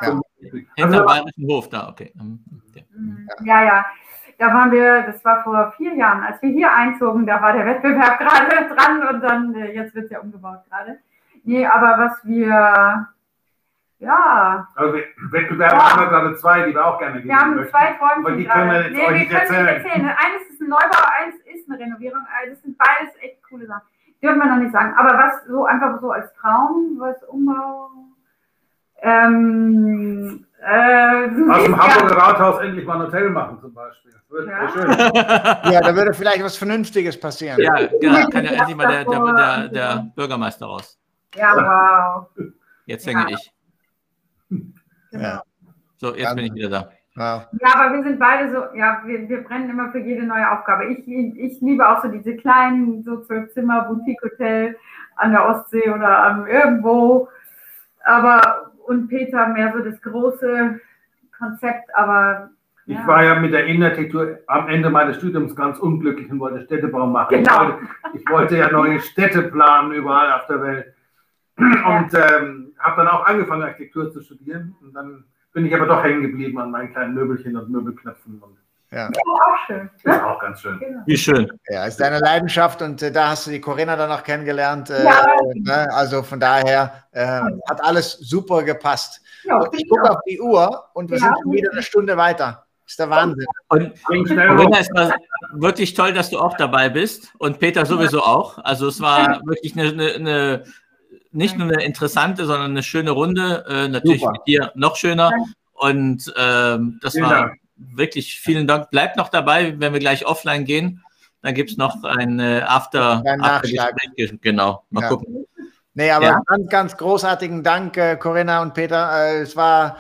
Hinter Bayerischen Hof, da, okay. Ja. Da waren wir, das war vor 4 Jahren, als wir hier einzogen, da war der Wettbewerb gerade dran und dann, jetzt wird es ja umgebaut gerade. Nee, aber was wir, ja. Also Wettbewerbe haben wir gerade 2, die wir auch gerne Wir haben 2 Träumchen. Aber die können wir jetzt euch nicht erzählen. Eines ist ein Neubau, eines ist eine Renovierung. Also das sind beides echt coole Sachen. Dürfen wir noch nicht sagen. Aber was so einfach so als Traum, was Umbau. Aus dem Hamburger Rathaus endlich mal ein Hotel machen zum Beispiel. Das wird schön. Ja, da würde vielleicht was Vernünftiges passieren. Ja, genau. Kann ja endlich mal der Bürgermeister raus. Ja, wow. Jetzt hänge ich. Ja. So, jetzt bin ich wieder da. Wow. Ja, aber wir sind beide so, ja, wir brennen immer für jede neue Aufgabe. Ich liebe auch so diese kleinen, so 12-Zimmer-Boutique-Hotel an der Ostsee oder irgendwo. Und Peter mehr so das große Konzept, aber. Ja. Ich war ja mit der Innenarchitektur am Ende meines Studiums ganz unglücklich und wollte Städtebau machen. Genau. Ich wollte ja neue Städte planen überall auf der Welt. Und habe dann auch angefangen, Architektur zu studieren. Und dann bin ich aber doch hängen geblieben an meinen kleinen Möbelchen und Möbelknöpfen. Und ja. Das ist auch schön. Das ist auch ganz schön. Genau. Wie schön. Ja, ist deine Leidenschaft und da hast du die Corinna dann noch kennengelernt. Ja. Also von daher hat alles super gepasst. Ja, und ich gucke auf die Uhr und wir sind schon wieder eine Stunde weiter. Ist der Wahnsinn. Und Corinna, es war wirklich toll, dass du auch dabei bist und Peter sowieso auch. Also es war wirklich nicht nur eine interessante, sondern eine schöne Runde. Natürlich super. Mit dir noch schöner. Und das war wirklich vielen Dank. Bleibt noch dabei, wenn wir gleich offline gehen. Dann gibt es noch ein Aftergespräch. Genau, mal gucken. Nee, aber ganz, ganz großartigen Dank, Corinna und Peter. Es war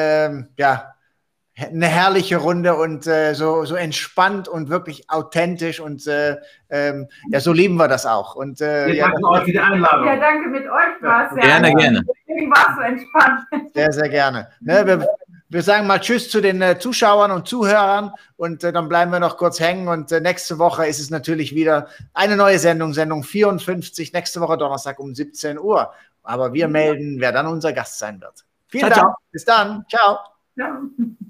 eine herrliche Runde und so entspannt und wirklich authentisch und so lieben wir das auch. Und wir danken euch für die Einladung. Ja, danke, mit euch war es. Gerne, gerne. Irgendwie war es so entspannt. Sehr, sehr gerne. Ne, wir sagen mal Tschüss zu den Zuschauern und Zuhörern und dann bleiben wir noch kurz hängen und nächste Woche ist es natürlich wieder eine neue Sendung 54, nächste Woche Donnerstag um 17 Uhr. Aber wir melden, wer dann unser Gast sein wird. Vielen Dank. Ciao. Bis dann. Ciao. Ja.